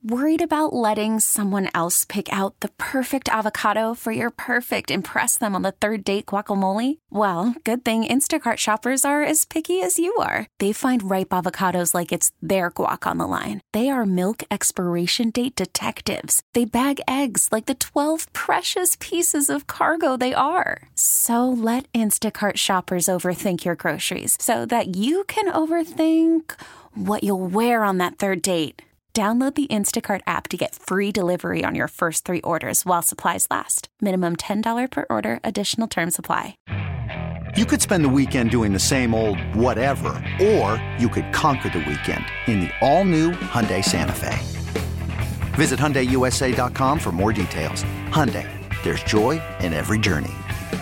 Worried about letting someone else pick out the perfect avocado for your perfect impress them on the third date guacamole? Well, good thing Instacart shoppers are as picky as you are. They find ripe avocados like it's their guac on the line. They are milk expiration date detectives. They bag eggs like the 12 precious pieces of cargo they are. So let Instacart shoppers overthink your groceries so that you can overthink what you'll wear on that third date. Download the Instacart app to get free delivery on your first 3 orders while supplies last. Minimum $10 per order. Additional terms apply. You could spend the weekend doing the same old whatever, or you could conquer the weekend in the all-new Hyundai Santa Fe. Visit HyundaiUSA.com for more details. Hyundai, there's joy in every journey.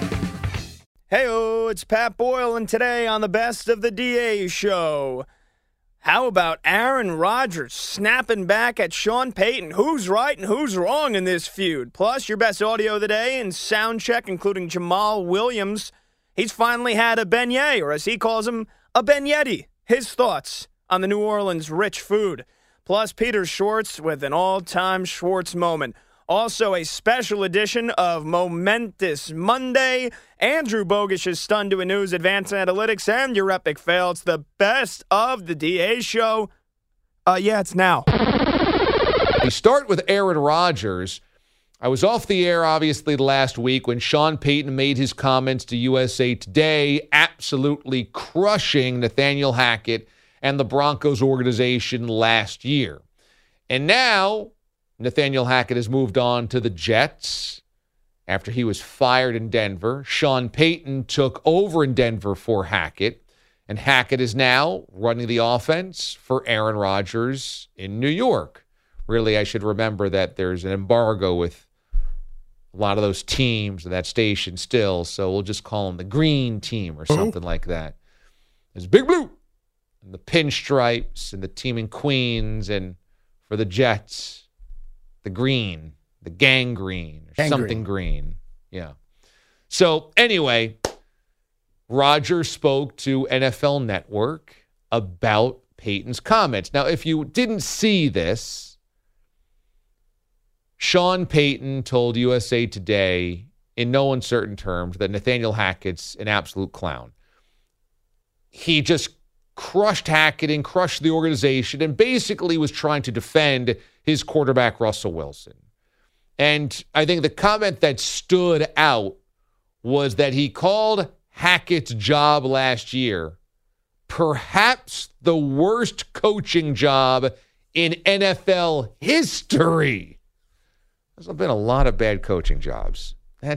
Hey-o, it's Pat Boyle, and today on the Best of the DA show, how about Aaron Rodgers snapping back at Sean Payton? Who's right and who's wrong in this feud? Plus, your best audio of the day and sound check, including Jamal Williams. He's finally had a beignet, or as he calls them, a beignetti. His thoughts on the New Orleans rich food. Plus, Peter Schwartz with an all-time Schwartz moment. Also, a special edition of Momentous Monday. Andrew Bogish is stunned doing news, advanced analytics, and your epic fail. It's the Best of the DA show. It's now. We start with Aaron Rodgers. I was off the air, obviously, last week when Sean Payton made his comments to USA Today, absolutely crushing Nathaniel Hackett and the Broncos organization last year. And now Nathaniel Hackett has moved on to the Jets after he was fired in Denver. Sean Payton took over in Denver for Hackett, and Hackett is now running the offense for Aaron Rodgers in New York. Really, I should remember that there's an embargo with a lot of those teams and that station still, so we'll just call them the Green Team or something like that. There's Big Blue and the Pinstripes and the team in Queens, and for the Jets, the green, the gangrene, or something green. Yeah. So anyway, Rodgers spoke to NFL Network about Payton's comments. Now, if you didn't see this, Sean Payton told USA Today in no uncertain terms that Nathaniel Hackett's an absolute clown. He just crushed Hackett and crushed the organization and basically was trying to defend his quarterback, Russell Wilson. And I think the comment that stood out was that he called Hackett's job last year perhaps the worst coaching job in NFL history. There's been a lot of bad coaching jobs.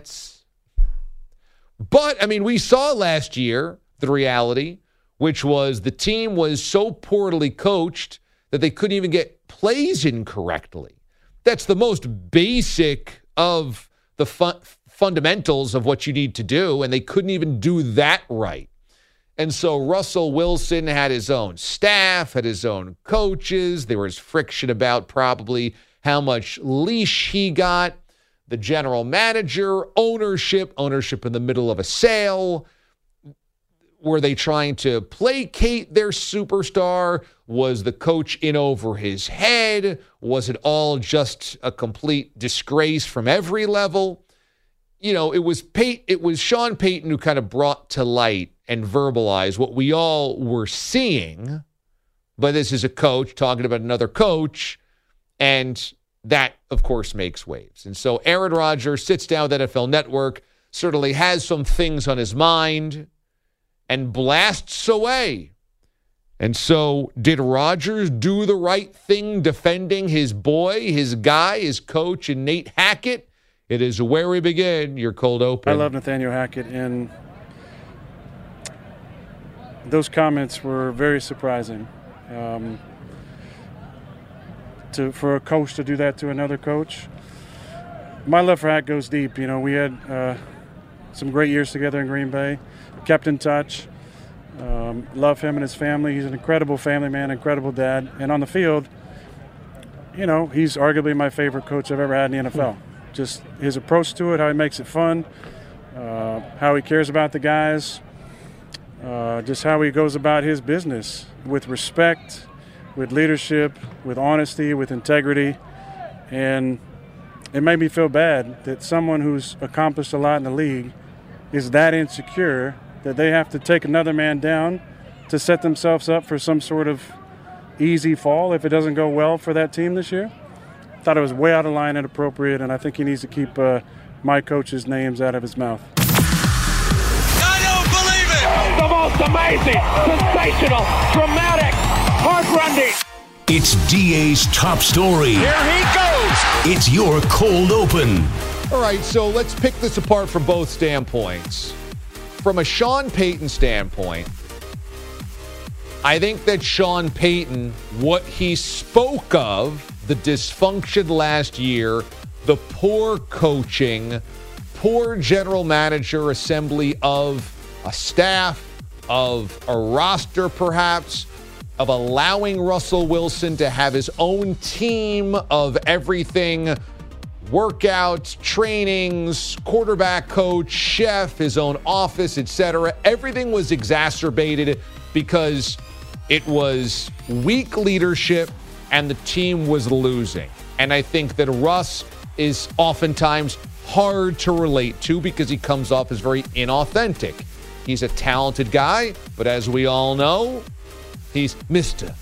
But, I mean, we saw last year the reality, which was the team was so poorly coached that they couldn't even get plays in correctly. That's the most basic of the fundamentals of what you need to do, and they couldn't even do that right. And so Russell Wilson had his own staff, had his own coaches. There was friction about probably how much leash he got. The general manager, ownership in the middle of a sale. Were they trying to placate their superstar? Was the coach in over his head? Was it all just a complete disgrace from every level? You know, it was Sean Payton who kind of brought to light and verbalized what we all were seeing. But this is a coach talking about another coach, and that, of course, makes waves. And so Aaron Rodgers sits down with NFL Network, certainly has some things on his mind, and blasts away. And so did Rodgers do the right thing defending his boy, his guy, his coach, and Nate Hackett? It is where we begin. Your cold open. I love Nathaniel Hackett, and those comments were very surprising. For a coach to do that to another coach. My love for Hackett goes deep. You know, we had some great years together in Green Bay. Kept in touch. Love him and his family. He's an incredible family man, incredible dad. And on the field, you know, he's arguably my favorite coach I've ever had in the NFL. Just his approach to it, how he makes it fun, how he cares about the guys, just how he goes about his business with respect, with leadership, with honesty, with integrity. And it made me feel bad that someone who's accomplished a lot in the league is that insecure that they have to take another man down to set themselves up for some sort of easy fall if it doesn't go well for that team this year. I thought it was way out of line and inappropriate, and I think he needs to keep my coach's names out of his mouth. I don't believe it! The most amazing, sensational, dramatic, heart-rending. It's DA's top story. Here he goes! It's your cold open. All right, so let's pick this apart from both standpoints. From a Sean Payton standpoint, I think that Sean Payton, what he spoke of, the dysfunction last year, the poor coaching, poor general manager assembly of a staff, of a roster perhaps, of allowing Russell Wilson to have his own team of everything, workouts, trainings, quarterback coach, chef, his own office, etc. Everything was exacerbated because it was weak leadership and the team was losing. And I think that Russ is oftentimes hard to relate to because he comes off as very inauthentic. He's a talented guy, but as we all know, he's Mr.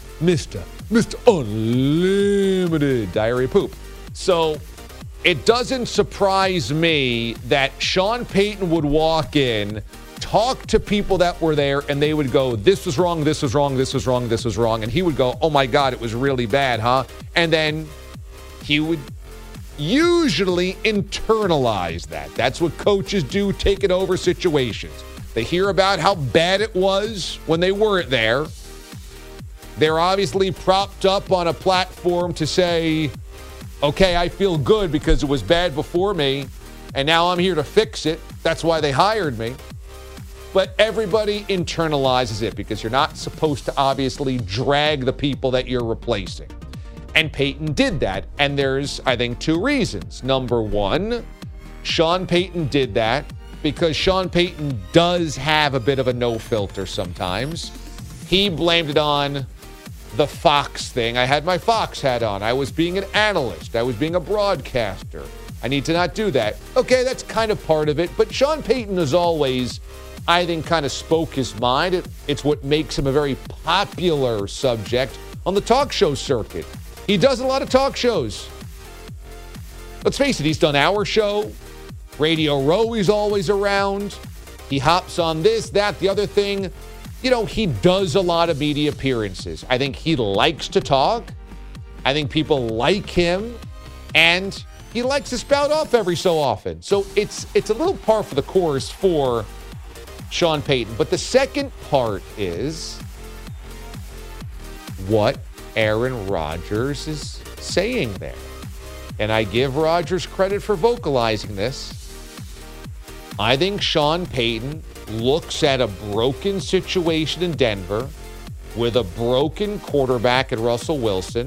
Unlimited diarrhea poop. So it doesn't surprise me that Sean Payton would walk in, talk to people that were there, and they would go, this was wrong, this was wrong, this was wrong, this was wrong. And he would go, oh my God, it was really bad, huh? And then he would usually internalize that. That's what coaches do, taking over situations. They hear about how bad it was when they weren't there. They're obviously propped up on a platform to say, okay, I feel good because it was bad before me, and now I'm here to fix it. That's why they hired me. But everybody internalizes it because you're not supposed to obviously drag the people that you're replacing. And Payton did that, and there's, I think, two reasons. Number one, Sean Payton did that because Sean Payton does have a bit of a no filter sometimes. He blamed it on the Fox thing. I had my Fox hat on. I was being an analyst. I was being a broadcaster. I need to not do that. Okay, that's kind of part of it. But Sean Payton, as always, I think kind of spoke his mind. It's what makes him a very popular subject on the talk show circuit. He does a lot of talk shows. Let's face it, he's done Our Show. Radio Row, he's always around. He hops on this, that, the other thing. You know, he does a lot of media appearances. I think he likes to talk. I think people like him. And he likes to spout off every so often. So it's a little par for the course for Sean Payton. But the second part is what Aaron Rodgers is saying there. And I give Rodgers credit for vocalizing this. I think Sean Payton looks at a broken situation in Denver with a broken quarterback in Russell Wilson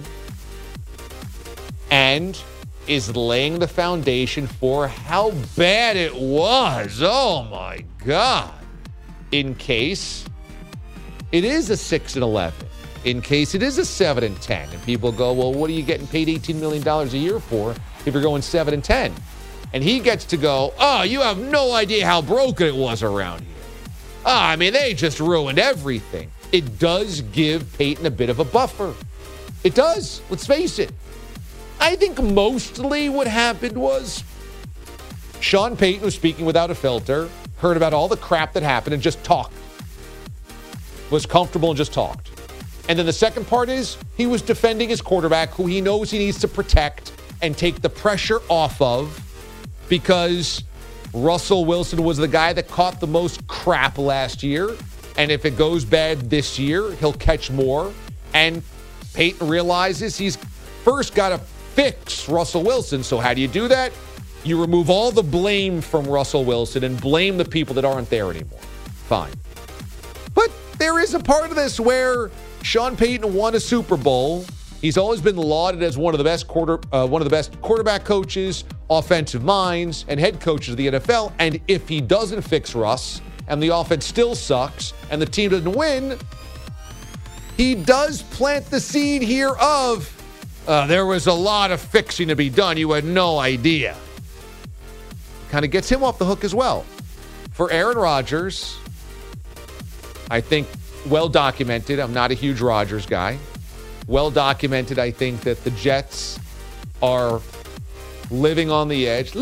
and is laying the foundation for how bad it was. Oh, my God. In case it is a 6-11, in case it is a 7-10, and people go, well, what are you getting paid $18 million a year for if you're going 7-10? And he gets to go, oh, you have no idea how broken it was around here. Oh, I mean, they just ruined everything. It does give Payton a bit of a buffer. It does. Let's face it. I think mostly what happened was Sean Payton was speaking without a filter, heard about all the crap that happened, and just talked. Was comfortable and just talked. And then the second part is he was defending his quarterback, who he knows he needs to protect and take the pressure off of, because Russell Wilson was the guy that caught the most crap last year. And if it goes bad this year, he'll catch more. And Payton realizes he's first got to fix Russell Wilson. So how do you do that? You remove all the blame from Russell Wilson and blame the people that aren't there anymore. Fine. But there is a part of this where Sean Payton won a Super Bowl. He's always been lauded as one of the best quarterback coaches, offensive minds, and head coaches of the NFL. And if he doesn't fix Russ and the offense still sucks and the team doesn't win, he does plant the seed here of there was a lot of fixing to be done. You had no idea. Kind of gets him off the hook as well. For Aaron Rodgers, I think well documented. I'm not a huge Rodgers guy. Well documented, I think that the Jets are living on the edge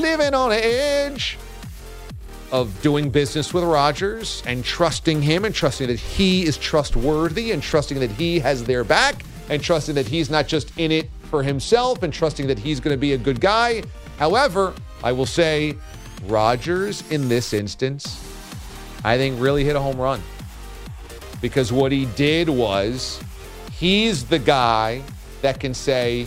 of doing business with Rodgers and trusting him and trusting that he is trustworthy and trusting that he has their back and trusting that he's not just in it for himself and trusting that he's going to be a good guy. However, I will say Rodgers in this instance, I think really hit a home run because what he did was he's the guy that can say,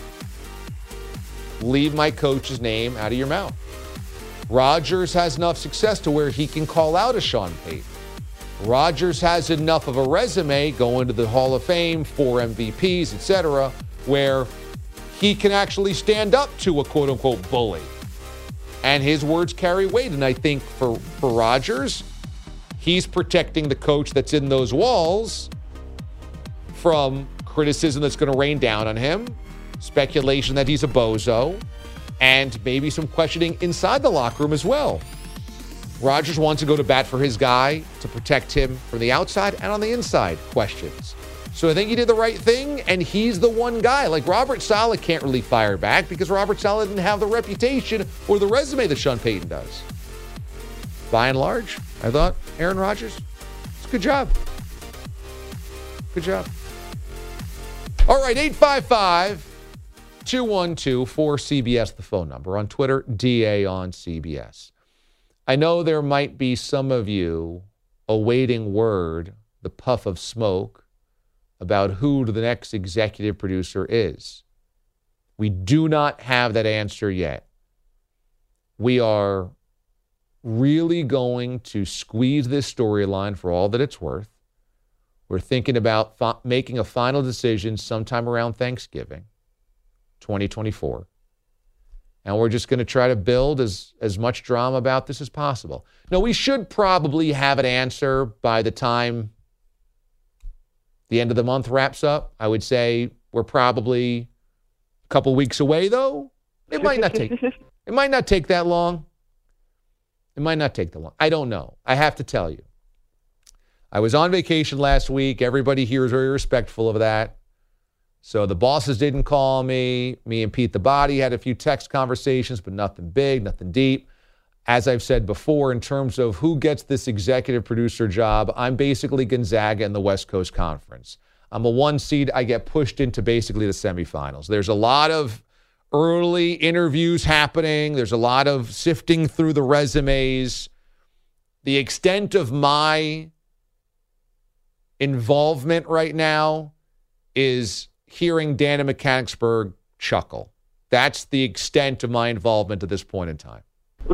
leave my coach's name out of your mouth. Rodgers has enough success to where he can call out a Sean Payton. Rodgers has enough of a resume going to the Hall of Fame, 4 MVPs, etc., where he can actually stand up to a quote-unquote bully. And his words carry weight. And I think for Rodgers, he's protecting the coach that's in those walls from criticism that's going to rain down on him, speculation that he's a bozo, and maybe some questioning inside the locker room as well. Rodgers wants to go to bat for his guy to protect him from the outside and on the inside questions. So I think he did the right thing, and he's the one guy. Like Robert Saleh can't really fire back because Robert Saleh didn't have the reputation or the resume that Sean Payton does. By and large, I thought Aaron Rodgers, it's a good job. Good job. All right, 855-212-4CBS, the phone number. On Twitter, DA on CBS. I know there might be some of you awaiting word, the puff of smoke, about who the next executive producer is. We do not have that answer yet. We are really going to squeeze this storyline for all that it's worth. We're thinking about making a final decision sometime around Thanksgiving, 2024. And we're just going to try to build as much drama about this as possible. Now, we should probably have an answer by the time the end of the month wraps up. I would say we're probably a couple weeks away, though. It might not take that long. It might not take that long. I don't know. I have to tell you. I was on vacation last week. Everybody here is very respectful of that. So the bosses didn't call me. Me and Pete the Body had a few text conversations, but nothing big, nothing deep. As I've said before, in terms of who gets this executive producer job, I'm basically Gonzaga in the West Coast Conference. I'm a 1 seed. I get pushed into basically the semifinals. There's a lot of early interviews happening. There's a lot of sifting through the resumes. The extent of my involvement right now is hearing Dan in Mechanicsburg chuckle. That's the extent of my involvement at this point in time.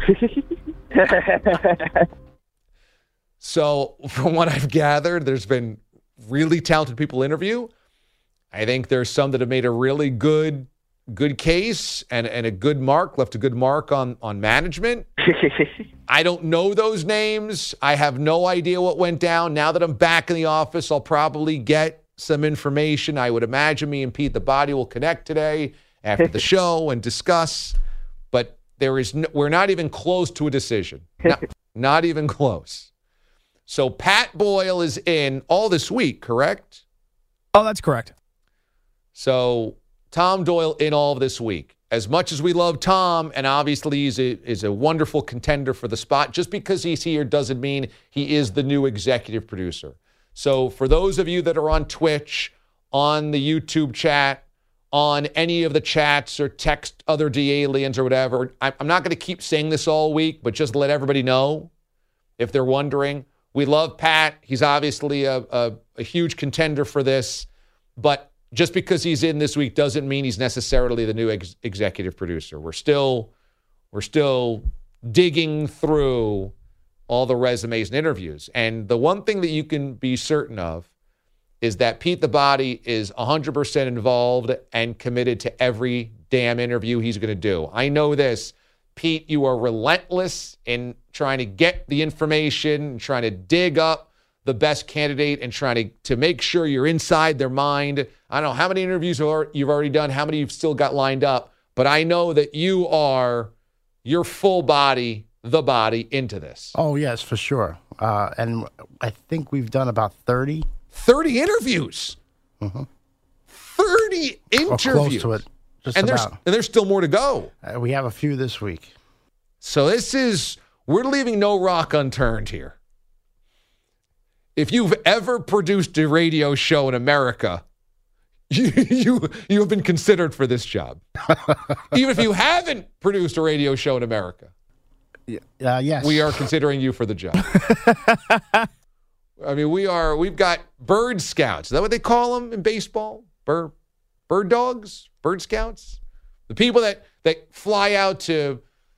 So from what I've gathered, there's been really talented people interview. I think there's some that have made a really good case and a good mark, left a good mark on management. I don't know those names. I have no idea what went down. Now that I'm back in the office, I'll probably get some information. I would imagine me and Pete the Body will connect today after the show and discuss. But we're not even close to a decision. Not even close. So Pat Boyle is in all this week, correct? Oh, that's correct. So Tom Doyle in all of this week. As much as we love Tom, and obviously he's a wonderful contender for the spot, just because he's here doesn't mean he is the new executive producer. So for those of you that are on Twitch, on the YouTube chat, on any of the chats or text other D-aliens or whatever, I'm not going to keep saying this all week, but just let everybody know if they're wondering. We love Pat. He's obviously a huge contender for this, but just because he's in this week doesn't mean he's necessarily the new executive producer. We're still digging through all the resumes and interviews. And the one thing that you can be certain of is that Pete the Body is 100% involved and committed to every damn interview he's going to do. I know this. Pete, you are relentless in trying to get the information, trying to dig up the best candidate and trying to make sure you're inside their mind. I don't know how many interviews you've already done, how many you've still got lined up, but I know that you are your full body, the body into this. Oh, yes, for sure. And I think we've done about 30. 30 interviews. Mm-hmm. 30 interviews. Or close to it. Just and about. There's still more to go. We have a few this week. So we're leaving no rock unturned here. If you've ever produced a radio show in America, you have been considered for this job. Even if you haven't produced a radio show in America. Yes. We are considering you for the job. I mean, we've got bird scouts. Is that what they call them in baseball? Bird dogs? Bird scouts? The people that fly out to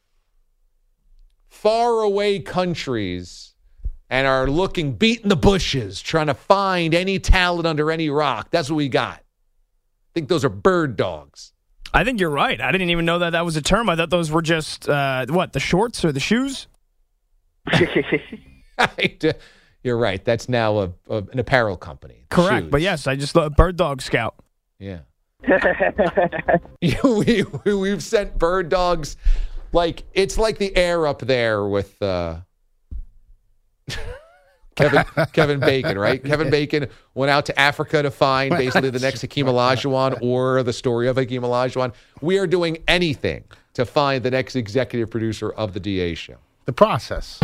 far away countries and are beating the bushes, trying to find any talent under any rock. That's what we got. I think those are bird dogs. I think you're right. I didn't even know that was a term. I thought those were just, the shorts or the shoes? You're right. That's now an apparel company. Correct. Shoes. But yes, I just thought Bird Dog Scout. Yeah. We've sent bird dogs. It's like the air up there with Kevin Bacon, right? Kevin Bacon went out to Africa to find basically the next Hakeem Olajuwon or the story of Hakeem Olajuwon. We are doing anything to find the next executive producer of the DA show. The process.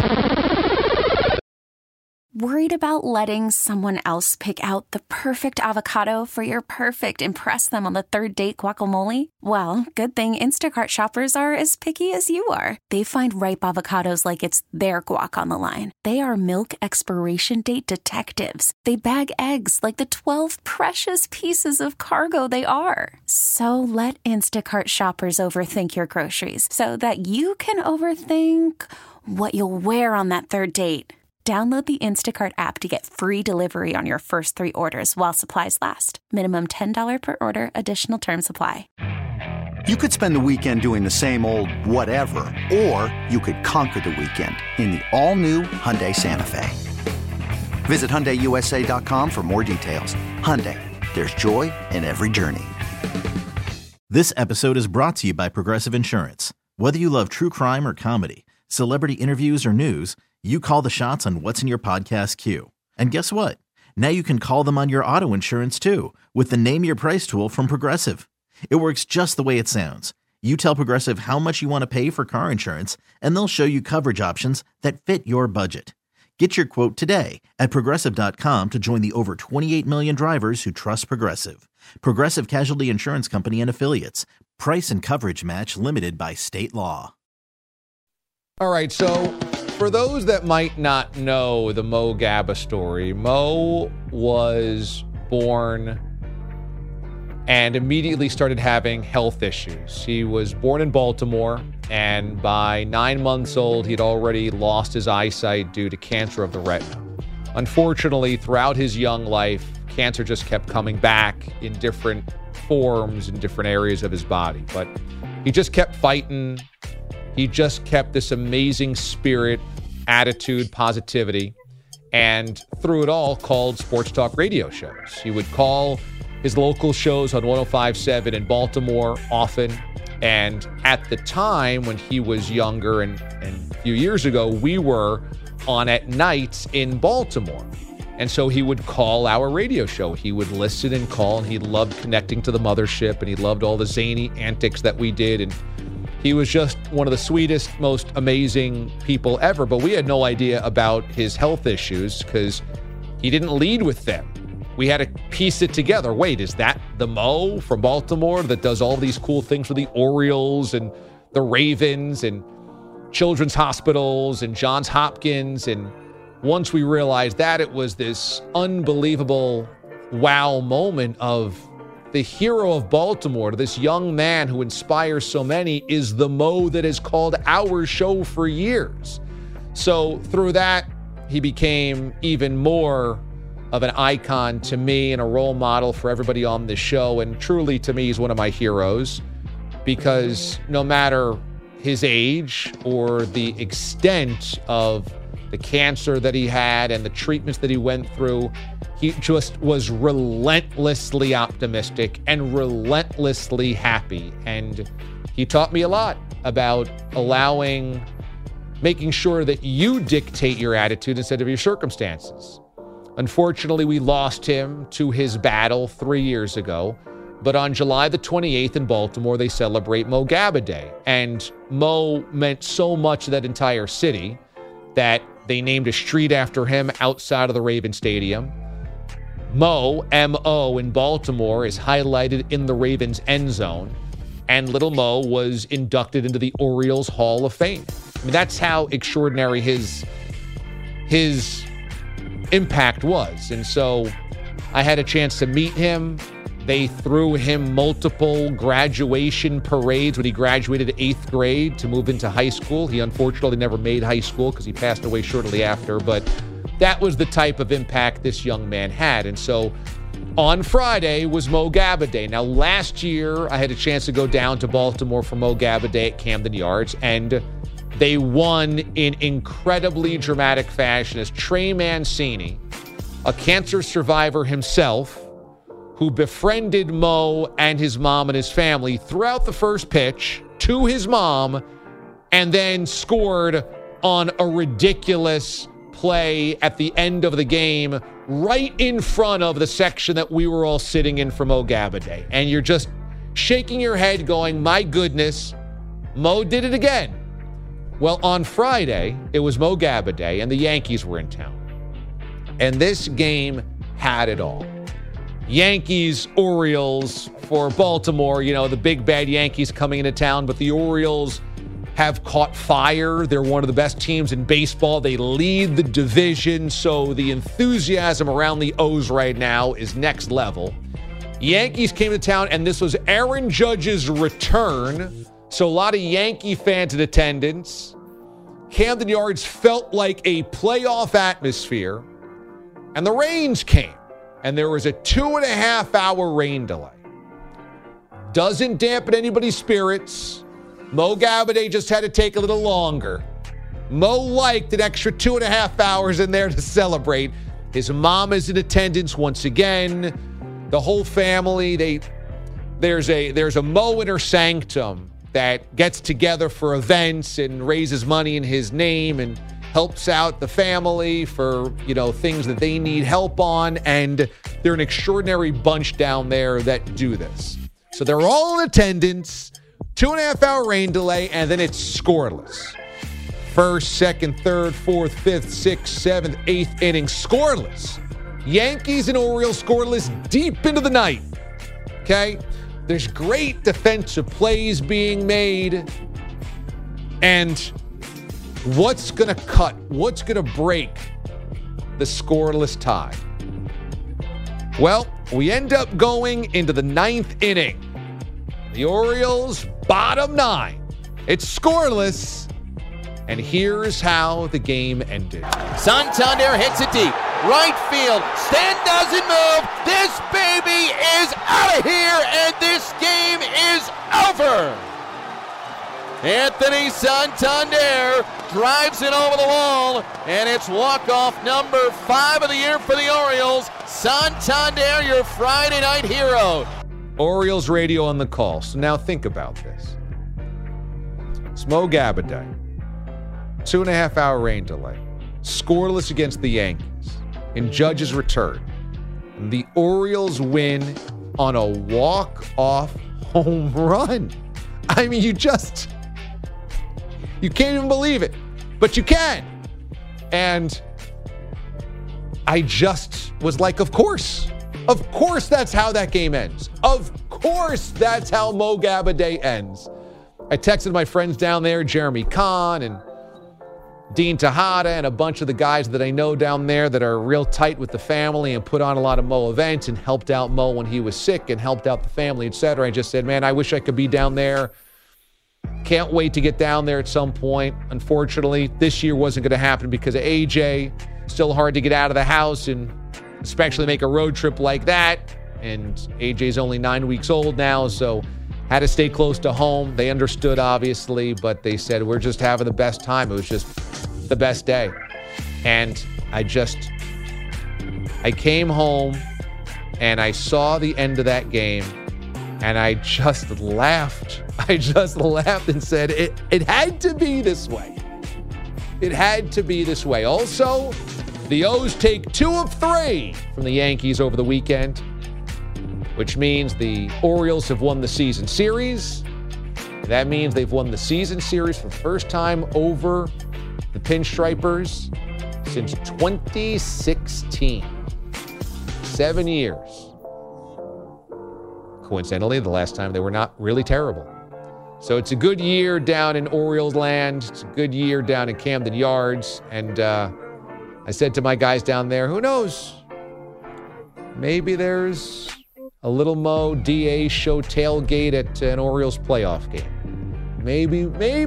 Worried about letting someone else pick out the perfect avocado for your perfect impress them on the third date guacamole? Well, good thing Instacart shoppers are as picky as you are. They find ripe avocados like it's their guac on the line. They are milk expiration date detectives. They bag eggs like the 12 precious pieces of cargo they are. So let Instacart shoppers overthink your groceries so that you can overthink what you'll wear on that third date. Download the Instacart app to get free delivery on your first 3 orders while supplies last. Minimum $10 per order. Additional terms apply. You could spend the weekend doing the same old whatever, or you could conquer the weekend in the all-new Hyundai Santa Fe. Visit HyundaiUSA.com for more details. Hyundai, there's joy in every journey. This episode is brought to you by Progressive Insurance. Whether you love true crime or comedy, celebrity interviews or news, you call the shots on what's in your podcast queue. And guess what? Now you can call them on your auto insurance too with the Name Your Price tool from Progressive. It works just the way it sounds. You tell Progressive how much you want to pay for car insurance, and they'll show you coverage options that fit your budget. Get your quote today at Progressive.com to join the over 28 million drivers who trust Progressive. Progressive Casualty Insurance Company and Affiliates. Price and coverage match limited by state law. All right, so for those that might not know the Mo Gaba story, Mo was born and immediately started having health issues. He was born in Baltimore, and by 9 months old, he'd already lost his eyesight due to cancer of the retina. Unfortunately, throughout his young life, cancer just kept coming back in different forms in different areas of his body. But he just kept fighting. He just kept this amazing spirit, attitude, positivity, and through it all called sports talk radio shows. He would call his local shows on 105.7 in Baltimore often. And at the time when he was younger and a few years ago, we were on at nights in Baltimore. And so he would call our radio show. He would listen and call, and he loved connecting to the mothership, and he loved all the zany antics that we did. And he was just one of the sweetest, most amazing people ever. But we had no idea about his health issues because he didn't lead with them. We had to piece it together. Wait, is that the Mo from Baltimore that does all these cool things with the Orioles and the Ravens and children's hospitals and Johns Hopkins? And once we realized that, it was this unbelievable wow moment of the hero of Baltimore, this young man who inspires so many, is the Mo that has called our show for years. So through that, he became even more of an icon to me and a role model for everybody on this show. And truly, to me, he's one of my heroes because no matter his age or the extent of the cancer that he had and the treatments that he went through. He just was relentlessly optimistic and relentlessly happy. And he taught me a lot about making sure that you dictate your attitude instead of your circumstances. Unfortunately, we lost him to his battle 3 years ago. But on July the 28th in Baltimore, they celebrate Mo Gaba Day. And Mo meant so much to that entire city that they named a street after him outside of the Raven Stadium. Mo, M-O, in Baltimore is highlighted in the Ravens end zone. And little Mo was inducted into the Orioles Hall of Fame. I mean, that's how extraordinary his impact was. And so I had a chance to meet him. They threw him multiple graduation parades when he graduated 8th grade to move into high school. He unfortunately never made high school because he passed away shortly after, but that was the type of impact this young man had. And so on Friday was Mo Gaba Day. Now, last year, I had a chance to go down to Baltimore for Mo Gaba Day at Camden Yards, and they won in incredibly dramatic fashion as Trey Mancini, a cancer survivor himself, who befriended Mo and his mom and his family throughout the first pitch to his mom, and then scored on a ridiculous play at the end of the game right in front of the section that we were all sitting in for Mo Gaba Day. And you're just shaking your head going, my goodness, Mo did it again. Well, on Friday, it was Mo Gaba Day, and the Yankees were in town. And this game had it all. Yankees, Orioles for Baltimore, the big bad Yankees coming into town, but the Orioles have caught fire. They're one of the best teams in baseball. They lead the division, so the enthusiasm around the O's right now is next level. Yankees came to town, and this was Aaron Judge's return, so a lot of Yankee fans in attendance. Camden Yards felt like a playoff atmosphere, and the rains came. And there was a 2.5-hour rain delay. Doesn't dampen anybody's spirits. Mo Gaba Day just had to take a little longer. Mo liked an extra 2.5 hours in there to celebrate. His mom is in attendance once again. The whole family, there's a Mo Inner Sanctum that gets together for events and raises money in his name and helps out the family for, things that they need help on. And they're an extraordinary bunch down there that do this. So they're all in attendance, 2.5-hour rain delay, and then it's scoreless. First, second, third, fourth, fifth, sixth, seventh, eighth inning, scoreless. Yankees and Orioles scoreless deep into the night. Okay? There's great defensive plays being made. And what's going to cut? What's going to break the scoreless tie? Well, we end up going into the 9th inning. The Orioles, bottom 9. It's scoreless. And here's how the game ended. Santander hits it deep. Right field. Stan doesn't move. This baby is out of here, and this game is over. Anthony Santander drives it over the wall, and it's walk-off number 5 of the year for the Orioles. Santander, your Friday night hero. Orioles radio on the call. So now think about this. It's Mo Gaba Day. 2.5-hour rain delay. Scoreless against the Yankees. In Judge's return. And the Orioles win on a walk-off home run. I mean, you can't even believe it, but you can. And I just was like, of course that's how that game ends. Of course that's how Mo Gaba Day ends. I texted my friends down there, Jeremy Kahn and Dean Tejada and a bunch of the guys that I know down there that are real tight with the family and put on a lot of Mo events and helped out Mo when he was sick and helped out the family, etc. I just said, man, I wish I could be down there. Can't wait to get down there at some point. Unfortunately, this year wasn't going to happen because of AJ. Still hard to get out of the house and especially make a road trip like that. And AJ's only 9 weeks old now, so had to stay close to home. They understood, obviously, but they said, we're just having the best time. It was just the best day. And I came home and I saw the end of that game and I just laughed. I just laughed and said, it had to be this way. It had to be this way. Also, the O's take 2 of 3 from the Yankees over the weekend, which means the Orioles have won the season series. That means they've won the season series for the first time over the Pinstripers since 2016. 7 years. Coincidentally, the last time they were not really terrible. So it's a good year down in Orioles land. It's a good year down in Camden Yards. And I said to my guys down there, who knows? Maybe there's a Little Mo DA show tailgate at an Orioles playoff game. Maybe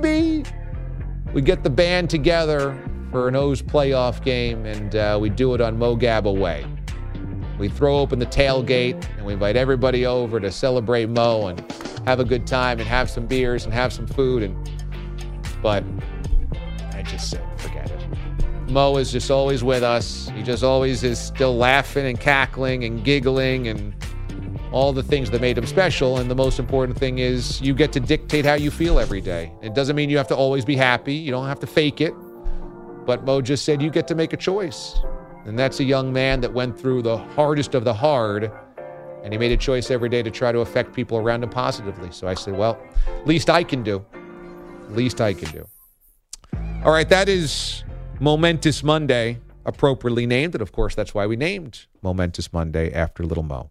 we get the band together for an O's playoff game and we do it on Mogab away. We throw open the tailgate and we invite everybody over to celebrate Mo and have a good time and have some beers and have some food. But I just said, forget it. Mo is just always with us. He just always is still laughing and cackling and giggling and all the things that made him special. And the most important thing is you get to dictate how you feel every day. It doesn't mean you have to always be happy. You don't have to fake it. But Mo just said you get to make a choice. And that's a young man that went through the hardest of the hard, and he made a choice every day to try to affect people around him positively. So I said, well, least I can do. Least I can do. All right, that is Momentous Monday, appropriately named. And, of course, that's why we named Momentous Monday after Little Mo.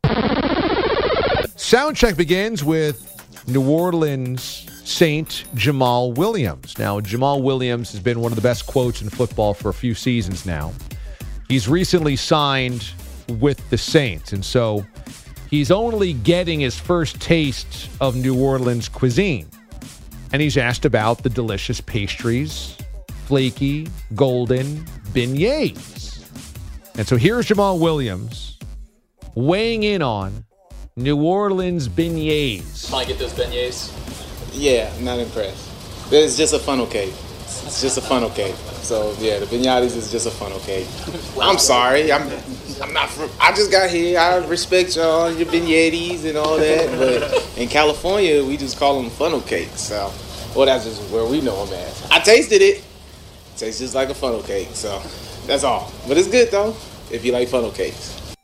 Soundcheck begins with New Orleans Saint Jamal Williams. Now, Jamal Williams has been one of the best quotes in football for a few seasons now. He's recently signed with the Saints, and so he's only getting his first taste of New Orleans cuisine. And he's asked about the delicious pastries, flaky, golden beignets. And so here's Jamal Williams weighing in on New Orleans beignets. Might get those beignets. Yeah, I'm not impressed. It's just a funnel cake. It's just a funnel cake. So yeah, the beignets is just a funnel cake. I'm sorry, I'm not from. I just got here. I respect y'all, your beignets and all that, but in California we just call them funnel cakes. So, well, that's just where we know them as. I tasted it. It tastes just like a funnel cake. So that's all. But it's good though if you like funnel cakes.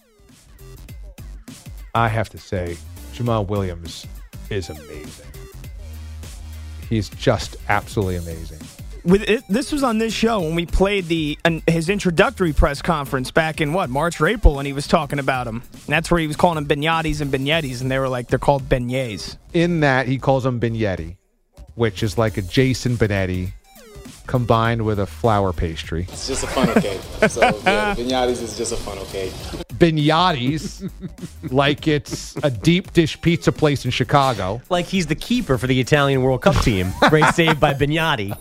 I have to say, Jamal Williams is amazing. He's just absolutely amazing. This was on this show when we played his introductory press conference back in, March or April, and he was talking about him. And that's where he was calling them beignets and beignets, and they were like, they're called beignets. In that, he calls them beignetti, which is like a Jason Benetti combined with a flour pastry. It's just a funnel cake. So yeah, the beignets is just a funnel cake. Beignets, like it's a deep dish pizza place in Chicago. Like he's the keeper for the Italian World Cup team. Great save by Bignotti.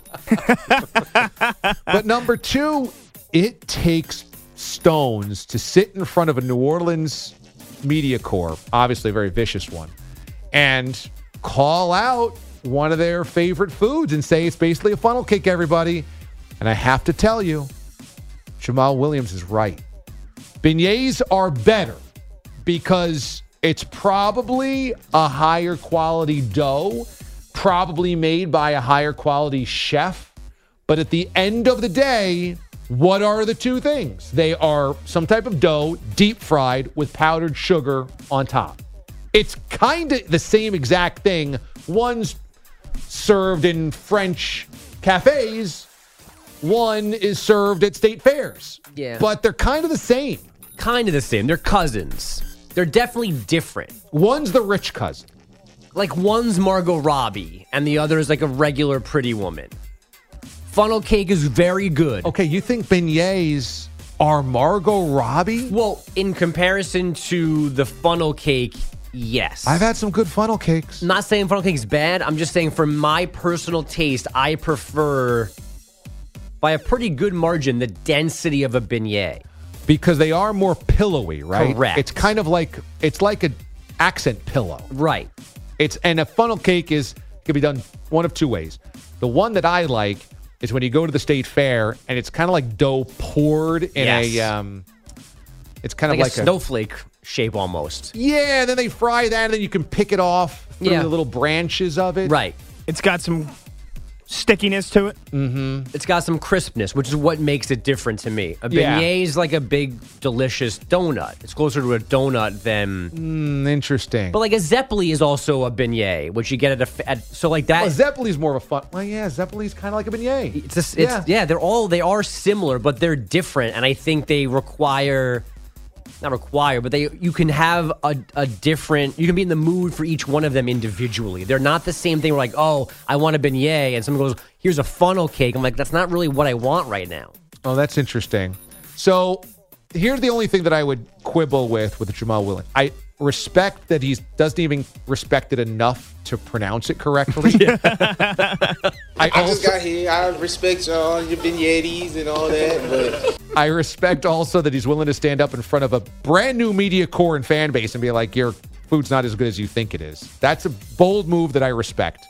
But number 2, it takes stones to sit in front of a New Orleans media corps, obviously a very vicious one, and call out one of their favorite foods and say it's basically a funnel cake, everybody. And I have to tell you, Jamal Williams is right. Beignets are better because it's probably a higher quality dough, probably made by a higher quality chef. But at the end of the day, what are the two things? They are some type of dough, deep fried with powdered sugar on top. It's kind of the same exact thing. One's served in French cafes. One is served at state fairs. Yeah. But they're kind of the same. Kind of the same. They're cousins. They're definitely different. One's the rich cousin. Like one's Margot Robbie and the other is like a regular pretty woman. Funnel cake is very good. Okay, you think beignets are Margot Robbie? Well, in comparison to the funnel cake, yes. I've had some good funnel cakes. Not saying funnel cake's bad. I'm just saying for my personal taste, I prefer, by a pretty good margin, the density of a beignet. Because they are more pillowy, right? Correct. It's kind of like, it's like an accent pillow. Right. And a funnel cake can be done one of two ways. The one that I like is when you go to the state fair and it's kind of like dough poured in it's kind of like a snowflake shape almost. Yeah, and then they fry that and then you can pick it off through the little branches of it. Right. It's got some stickiness to it. Mm-hmm. It's got some crispness, which is what makes it different to me. A beignet is like a big, delicious donut. It's closer to a donut than... interesting. But like a Zeppeli is also a beignet, which you get so like that... Well, Zeppeli's more of a fun... Well, yeah, Zeppeli's kind of like a beignet. They are similar, but they're different, and I think they require... Not require, but you can have a different... You can be in the mood for each one of them individually. They're not the same thing. We're like, oh, I want a beignet, and someone goes, here's a funnel cake. I'm like, that's not really what I want right now. Oh, that's interesting. So here's the only thing that I would quibble with Jamal Williams. I respect that he doesn't even respect it enough to pronounce it correctly. I just got here. I respect all your vignettes and all that, but... I respect also that he's willing to stand up in front of a brand new media core and fan base and be like, your food's not as good as you think it is. That's a bold move that I respect.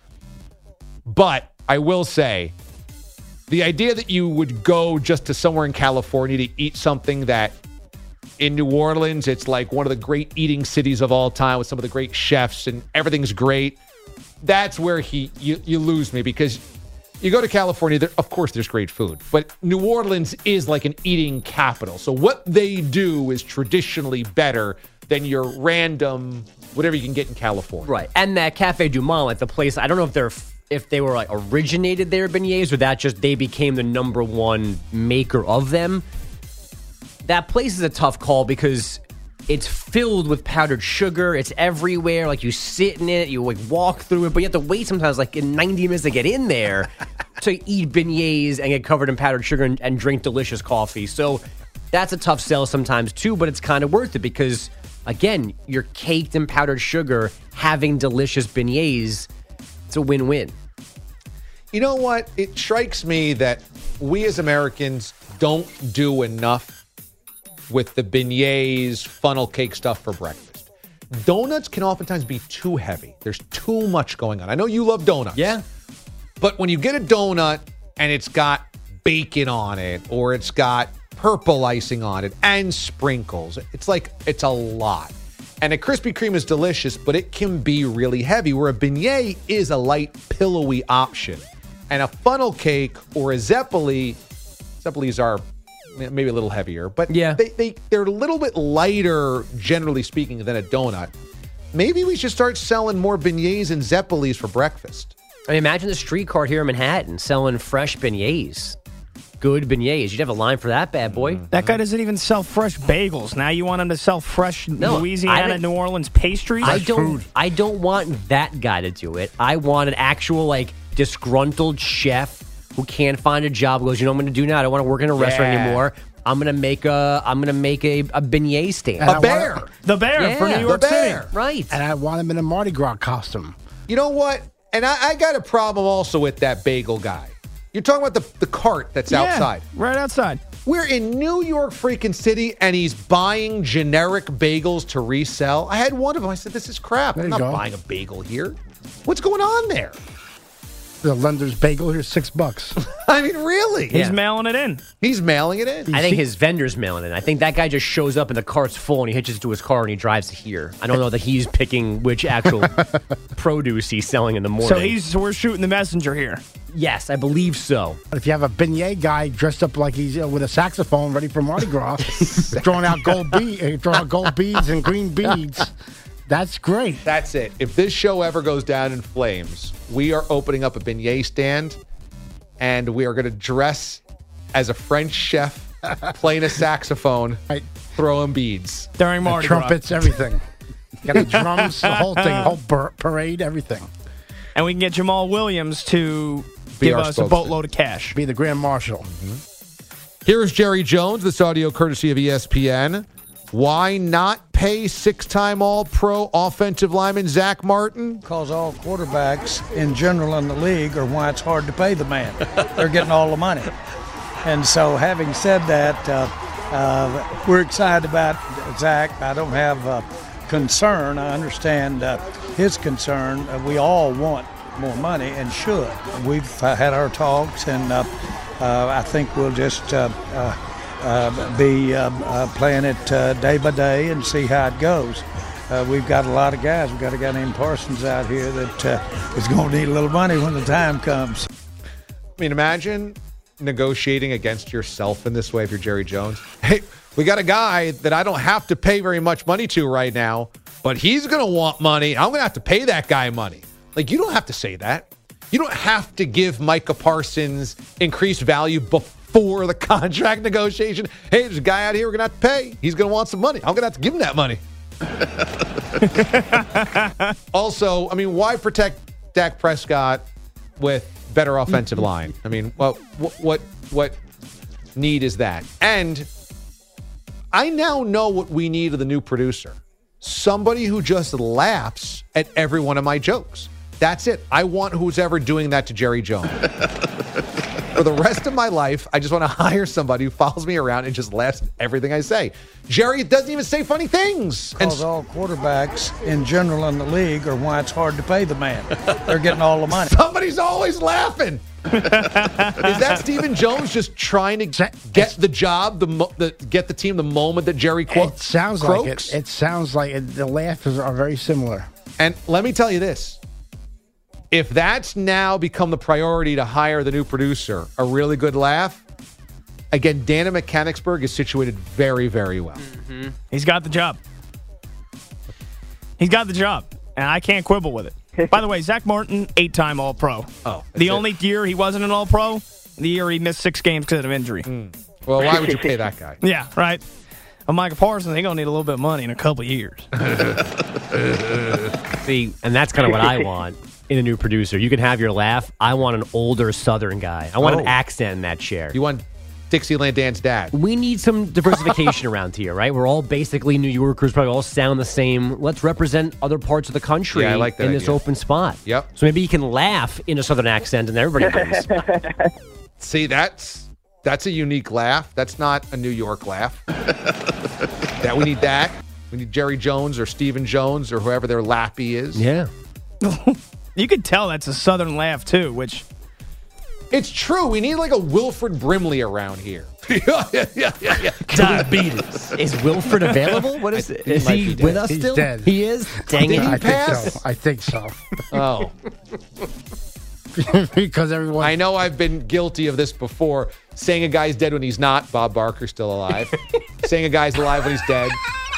But I will say, the idea that you would go just to somewhere in California to eat something that in New Orleans, it's like one of the great eating cities of all time with some of the great chefs and everything's great. That's where you lose me, because you go to California, of course there's great food, but New Orleans is like an eating capital. So what they do is traditionally better than your random whatever you can get in California. Right. And that Cafe Du Monde, like the place, I don't know if they were like originated their beignets or that just they became the number one maker of them. That place is a tough call because it's filled with powdered sugar. It's everywhere. Like, you sit in it, you like walk through it, but you have to wait sometimes like in 90 minutes to get in there to eat beignets and get covered in powdered sugar and drink delicious coffee. So that's a tough sell sometimes too, but it's kind of worth it because, again, you're caked in powdered sugar, having delicious beignets. It's a win-win. You know what? It strikes me that we as Americans don't do enough with the beignets, funnel cake stuff for breakfast. Donuts can oftentimes be too heavy. There's too much going on. I know you love donuts. Yeah. But when you get a donut and it's got bacon on it or it's got purple icing on it and sprinkles, it's a lot. And a Krispy Kreme is delicious, but it can be really heavy, where a beignet is a light, pillowy option. And a funnel cake or a Zeppelis are maybe a little heavier, but yeah, they're a little bit lighter, generally speaking, than a donut. Maybe we should start selling more beignets and Zeppelis for breakfast. I mean, imagine the street cart here in Manhattan selling fresh beignets. Good beignets. You'd have a line for that bad boy. That guy doesn't even sell fresh bagels. Now you want him to sell fresh Louisiana, New Orleans pastries? I don't want that guy to do it. I want an actual, like, disgruntled chef who can't find a job, goes, you know what I'm going to do now? I don't want to work in a restaurant anymore. I'm going to make a beignet stand. The bear for New York City. Right. And I want him in a Mardi Gras costume. You know what? And I got a problem also with that bagel guy. You're talking about the cart that's outside. Right outside. We're in New York freaking city, and he's buying generic bagels to resell. I had one of them. I said, this is crap. I'm not buying a bagel here. What's going on there? The lender's bagel, here's $6. I mean, really? He's mailing it in. He's mailing it in. I think his vendor's mailing it in. I think that guy just shows up and the cart's full and he hitches to his car and he drives to here. I don't know that he's picking which actual produce he's selling in the morning. So we're shooting the messenger here. Yes, I believe so. If you have a beignet guy dressed up like he's with a saxophone ready for Mardi Gras, throwing out gold beads and green beads, that's great. That's it. If this show ever goes down in flames, we are opening up a beignet stand, and we are going to dress as a French chef, playing a saxophone, throwing beads. During Mardi Gras. Trumpets, everything. Got the drums, the whole thing, whole parade, everything. And we can get Jamal Williams to give us a boatload of cash. Be the Grand Marshal. Mm-hmm. Here's Jerry Jones, this audio courtesy of ESPN. Why not pay six-time All-Pro offensive lineman Zach Martin? Because all quarterbacks in general in the league are why it's hard to pay the man. They're getting all the money. And so having said that, we're excited about Zach. I don't have concern. I understand his concern. We all want more money and should. We've had our talks, and I think we'll just be playing it day by day and see how it goes. We've got a lot of guys. We've got a guy named Parsons out here that is going to need a little money when the time comes. I mean, imagine negotiating against yourself in this way if you're Jerry Jones. Hey, we got a guy that I don't have to pay very much money to right now, but he's going to want money. I'm going to have to pay that guy money. Like, you don't have to say that. You don't have to give Micah Parsons increased value before the contract negotiation. Hey, there's a guy out here we're going to have to pay. He's going to want some money. I'm going to have to give him that money. Also, I mean, why protect Dak Prescott with better offensive line? I mean, what need is that? And I now know what we need of the new producer. Somebody who just laughs at every one of my jokes. That's it. I want who's ever doing that to Jerry Jones. For the rest of my life, I just want to hire somebody who follows me around and just laughs at everything I say. Jerry doesn't even say funny things. Because all quarterbacks in general in the league are why it's hard to pay the man. They're getting all the money. Somebody's always laughing. Is that Stephen Jones just trying to get the job, get the team the moment that Jerry It sounds croaks? like it. It sounds like it. The laughs are very similar. And let me tell you this. If that's now become the priority to hire the new producer, a really good laugh, again, Dana Mechanicsburg is situated very, very well. Mm-hmm. He's got the job. He's got the job, and I can't quibble with it. By the way, Zach Martin, 8-time All-Pro. Oh, the only year he wasn't an All-Pro, the year he missed 6 games because of injury. Well, why would you pay that guy? Yeah, right. Well, Micah Parsons, he's going to need a little bit of money in a couple of years. See, and that's kind of what I want in a new producer. You can have your laugh. I want an older Southern guy. I want an accent in that chair. You want Dixieland Dan's dad. We need some diversification around here, right? We're all basically New Yorkers, probably all sound the same. Let's represent other parts of the country I like that in this idea. open spot. Yep. So maybe you can laugh in a Southern accent and everybody wins. See, that's a unique laugh. That's not a New York laugh. We need that. We need Jerry Jones or Stephen Jones or whoever their lappy is. Yeah. You could tell that's a Southern laugh, too, which... It's true. We need like a Wilford Brimley around here. yeah. Diabetes. Is Wilford available? What is it? Is he with us He's still? dead. He is? Dang it. I think so. Oh. Because everyone... I know I've been guilty of this before. Saying a guy's dead when he's not. Bob Barker's still alive. Saying a guy's alive when he's dead.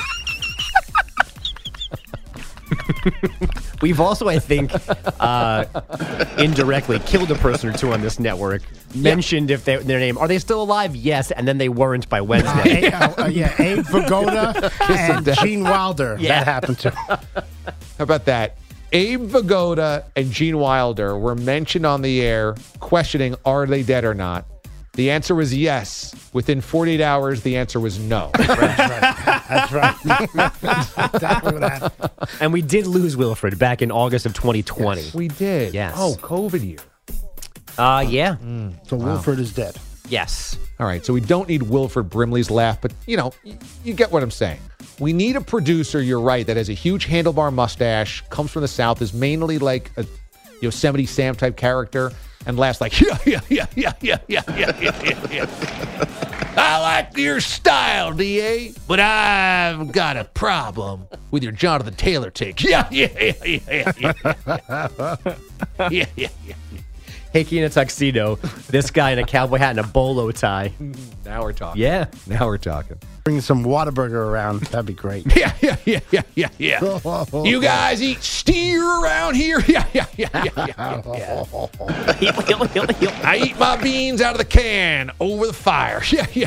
We've also, I think, indirectly killed a person or two on this network. Mentioned if their name. Are they still alive? Yes, and then they weren't by Wednesday. Abe Vigoda and Gene Wilder. Yeah. That happened to. How about that? Abe Vigoda and Gene Wilder were mentioned on the air questioning, are they dead or not? The answer was yes. Within 48 hours, the answer was no. That's right. Exactly what happened. And we did lose Wilfred back in August of 2020. Yes, we did. Yes. Oh, COVID year. Yeah. So Wilford is dead. Yes. All right, so we don't need Wilford Brimley's laugh, but, you get what I'm saying. We need a producer, you're right, that has a huge handlebar mustache, comes from the South, is mainly like a Yosemite Sam type character, and laughs like, yeah. I like your style, D.A., but I've got a problem with your Jonathan Taylor take. Yeah. Hickey in a tuxedo. This guy in a cowboy hat and a bolo tie. Now we're talking. Yeah. Now we're talking. Bring some Whataburger around. That'd be great. Yeah. You guys eat steer around here? Yeah. I eat my beans out of the can over the fire. Yeah.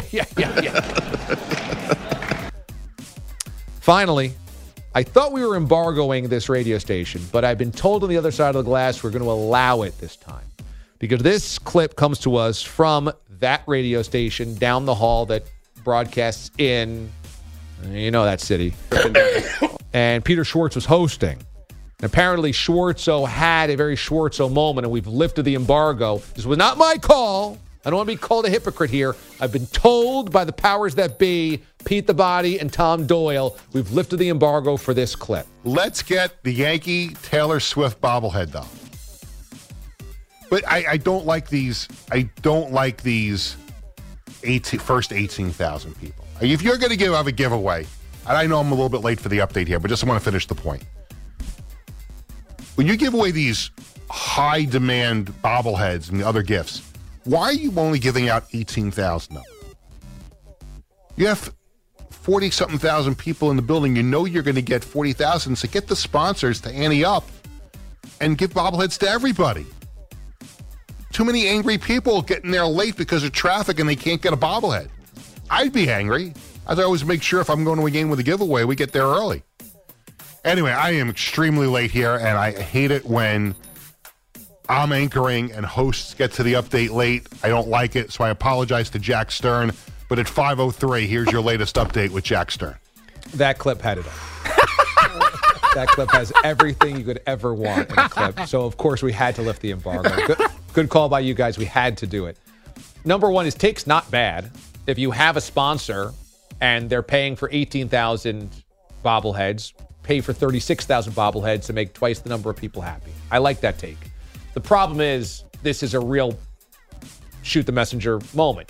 Finally, I thought we were embargoing this radio station, but I've been told on the other side of the glass we're going to allow it this time. Because this clip comes to us from that radio station down the hall that broadcasts in, that city. And Peter Schwartz was hosting. And apparently Schwartzo had a very Schwartzo moment, and we've lifted the embargo. This was not my call. I don't want to be called a hypocrite here. I've been told by the powers that be, Pete the Body and Tom Doyle, we've lifted the embargo for this clip. Let's get the Yankee Taylor Swift bobblehead, though. But I don't like these. I don't like these first 18,000 people. If you're going to have a giveaway, and I know I'm a little bit late for the update here, but just want to finish the point. When you give away these high-demand bobbleheads and the other gifts, why are you only giving out 18,000 of them? You have 40-something thousand people in the building. You know you're going to get 40,000, so get the sponsors to ante up and give bobbleheads to everybody. Too many angry people getting there late because of traffic and they can't get a bobblehead. I'd be angry. I always make sure if I'm going to a game with a giveaway, we get there early. Anyway, I am extremely late here, and I hate it when I'm anchoring and hosts get to the update late. I don't like it, so I apologize to Jack Stern. But at 5:03, here's your latest update with Jack Stern. That clip had it all. That clip has everything you could ever want in a clip. So, of course, we had to lift the embargo. Good call by you guys. We had to do it. Number one is take's not bad. If you have a sponsor and they're paying for 18,000 bobbleheads, pay for 36,000 bobbleheads to make twice the number of people happy. I like that take. The problem is this is a real shoot the messenger moment.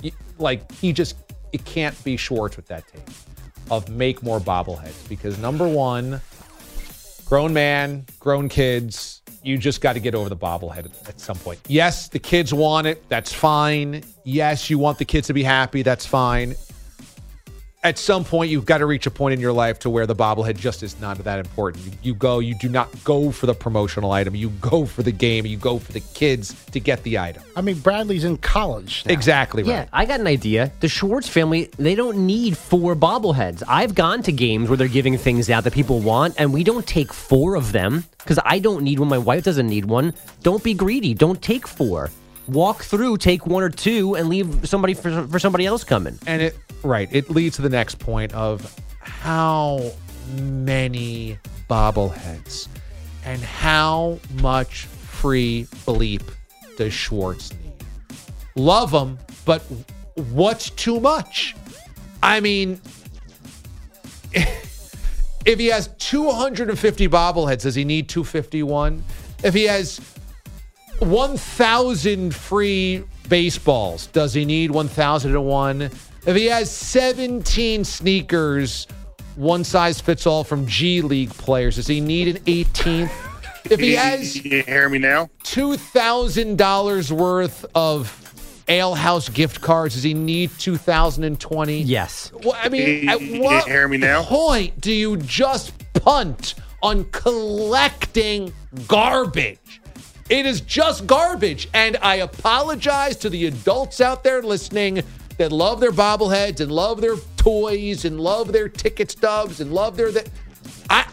It can't be Schwartz with that take of make more bobbleheads because number one, grown man, grown kids, you just got to get over the bobblehead at some point. Yes, the kids want it. That's fine. Yes, you want the kids to be happy. That's fine. At some point, you've got to reach a point in your life to where the bobblehead just is not that important. You do not go for the promotional item. You go for the game. You go for the kids to get the item. I mean, Bradley's in college now. Exactly right. Yeah, I got an idea. The Schwartz family, they don't need 4 bobbleheads. I've gone to games where they're giving things out that people want, and we don't take 4 of them because I don't need one. My wife doesn't need one. Don't be greedy. Don't take 4. Walk through, take 1 or 2, and leave somebody for somebody else coming. And it leads to the next point of how many bobbleheads and how much free bleep does Schwartz need? Love him, but what's too much? I mean, if he has 250 bobbleheads, does he need 251? If he has 1,000 free baseballs, does he need 1,001? If he has 17 sneakers, one size fits all from G League players, does he need an 18th? If he has you hear me now? $2,000 worth of Ale House gift cards, does he need 2,020? Yes. Well, I mean, at what hear me now? point do you just punt on collecting garbage? It is just garbage. And I apologize to the adults out there listening that love their bobbleheads and love their toys and love their ticket stubs and love their... I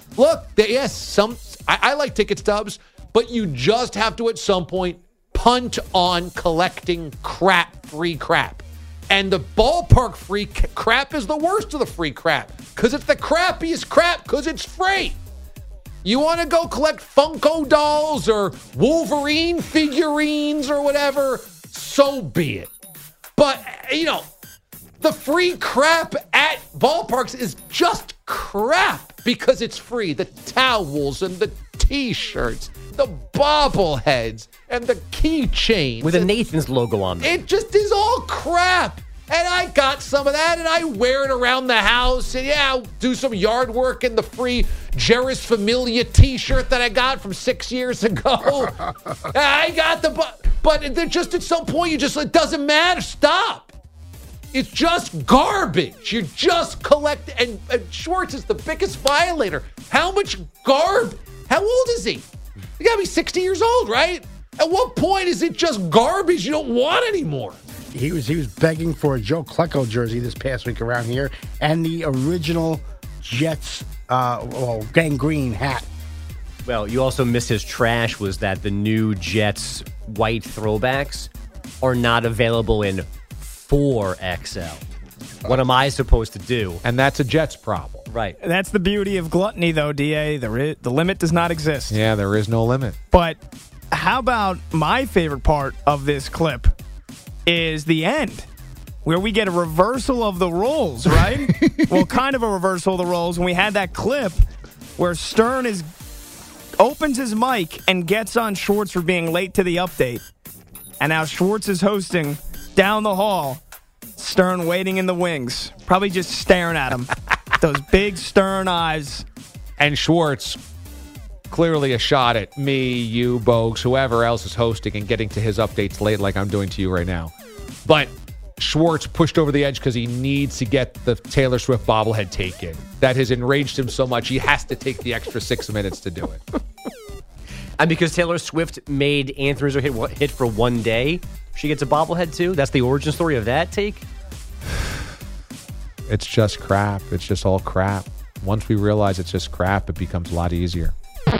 like ticket stubs, but you just have to at some point punt on collecting free crap. And the ballpark free crap is the worst of the free crap because it's the crappiest crap because it's free. You want to go collect Funko dolls or Wolverine figurines or whatever, so be it. But, the free crap at ballparks is just crap because it's free. The towels and the T-shirts, the bobbleheads, and the keychains. With a Nathan's logo on them. It just is all crap. And I got some of that, and I wear it around the house. And, I'll do some yard work in the free Jerris Familia T-shirt that I got from 6 years ago. I got but just at some point, it doesn't matter. Stop. It's just garbage. You just collect, and Schwartz is the biggest violator. How much garbage? How old is he? He got to be 60 years old, right? At what point is it just garbage you don't want anymore? He was begging for a Joe Klecko jersey this past week around here, and the original Jets gang green hat. Well, you also missed his trash was that the new Jets white throwbacks are not available in 4XL. What am I supposed to do? And that's a Jets problem. Right. That's the beauty of gluttony, though, DA. The limit does not exist. Yeah, there is no limit. But how about my favorite part of this clip is the end, where we get a reversal of the roles, right? Well, kind of a reversal of the roles. When we had that clip where Stern opens his mic and gets on Schwartz for being late to the update. And now Schwartz is hosting down the hall. Stern waiting in the wings, probably just staring at him. Those big Stern eyes. And Schwartz, clearly a shot at me, you, Bogues, whoever else is hosting and getting to his updates late like I'm doing to you right now. But Schwartz pushed over the edge because he needs to get the Taylor Swift bobblehead taken. That has enraged him so much, he has to take the extra 6 minutes to do it. And because Taylor Swift made Anthony Rizzo hit for one day, she gets a bobblehead too? That's the origin story of that take? It's just crap. It's just all crap. Once we realize it's just crap, it becomes a lot easier.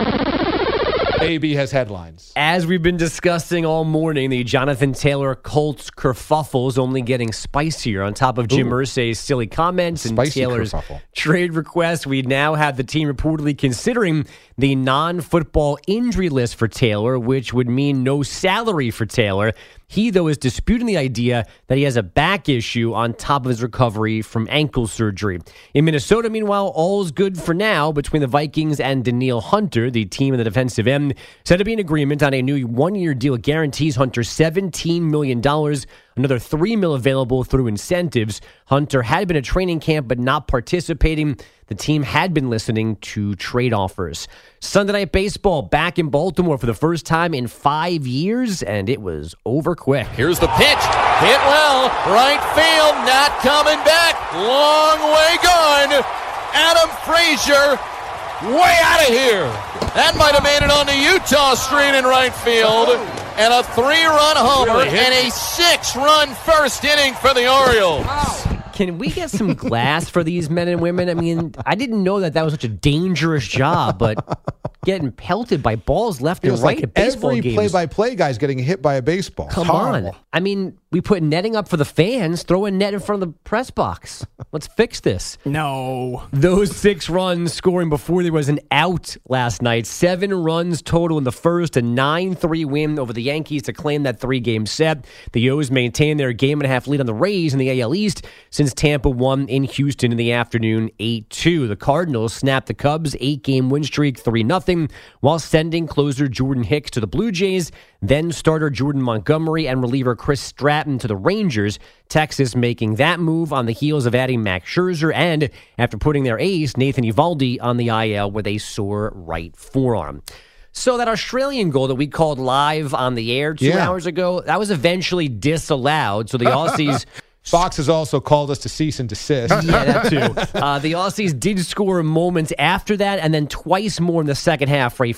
AB has headlines. As we've been discussing all morning, the Jonathan Taylor Colts kerfuffle is only getting spicier. On top of Jim Irsay's silly comments and Taylor's trade request, we now have the team reportedly considering the non-football injury list for Taylor, which would mean no salary for Taylor. He, though, is disputing the idea that he has a back issue on top of his recovery from ankle surgery. In Minnesota, meanwhile, all's good for now between the Vikings and Danielle Hunter. The team in the defensive end said to be in agreement on a new one-year deal. It guarantees Hunter $17 million, another $3 million available through incentives. Hunter had been at training camp but not participating. The team had been listening to trade offers. Sunday Night Baseball back in Baltimore for the first time in 5 years, and it was over quick. Here's the pitch. Hit well. Right field. Not coming back. Long way gone. Adam Frazier way out of here. That might have made it onto Utah Street in right field. And a 3-run homer and a 6-run first inning for the Orioles. Can we get some glass for these men and women? I mean, I didn't know that was such a dangerous job, but getting pelted by balls left and right at baseball games. Every play-by-play guy's getting hit by a baseball. Come on. I mean, we put netting up for the fans. Throw a net in front of the press box. Let's fix this. No. Those 6 runs scoring before there was an out last night. 7 runs total in the first, a 9-3 win over the Yankees to claim that 3-game set. The O's maintain their game-and-a-half lead on the Rays in the AL East since Tampa won in Houston in the afternoon 8-2. The Cardinals snapped the Cubs' 8-game win streak 3-0 while sending closer Jordan Hicks to the Blue Jays, then starter Jordan Montgomery and reliever Chris Stratton to the Rangers. Texas making that move on the heels of adding Max Scherzer and after putting their ace Nathan Eovaldi on the IL with a sore right forearm. So that Australian goal that we called live on the air 2 hours ago, that was eventually disallowed. So the Aussies... Fox has also called us to cease and desist. Yeah, that too. The Aussies did score moments after that and then twice more in the second half for a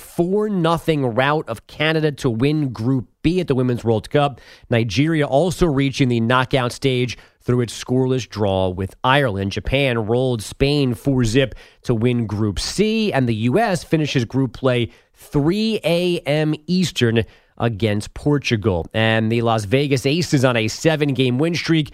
4-0 rout of Canada to win Group B at the Women's World Cup. Nigeria also reaching the knockout stage through its scoreless draw with Ireland. Japan rolled Spain 4-0 to win Group C, and the U.S. finishes group play 3 a.m. Eastern against Portugal. And the Las Vegas Aces on a 7-game win streak,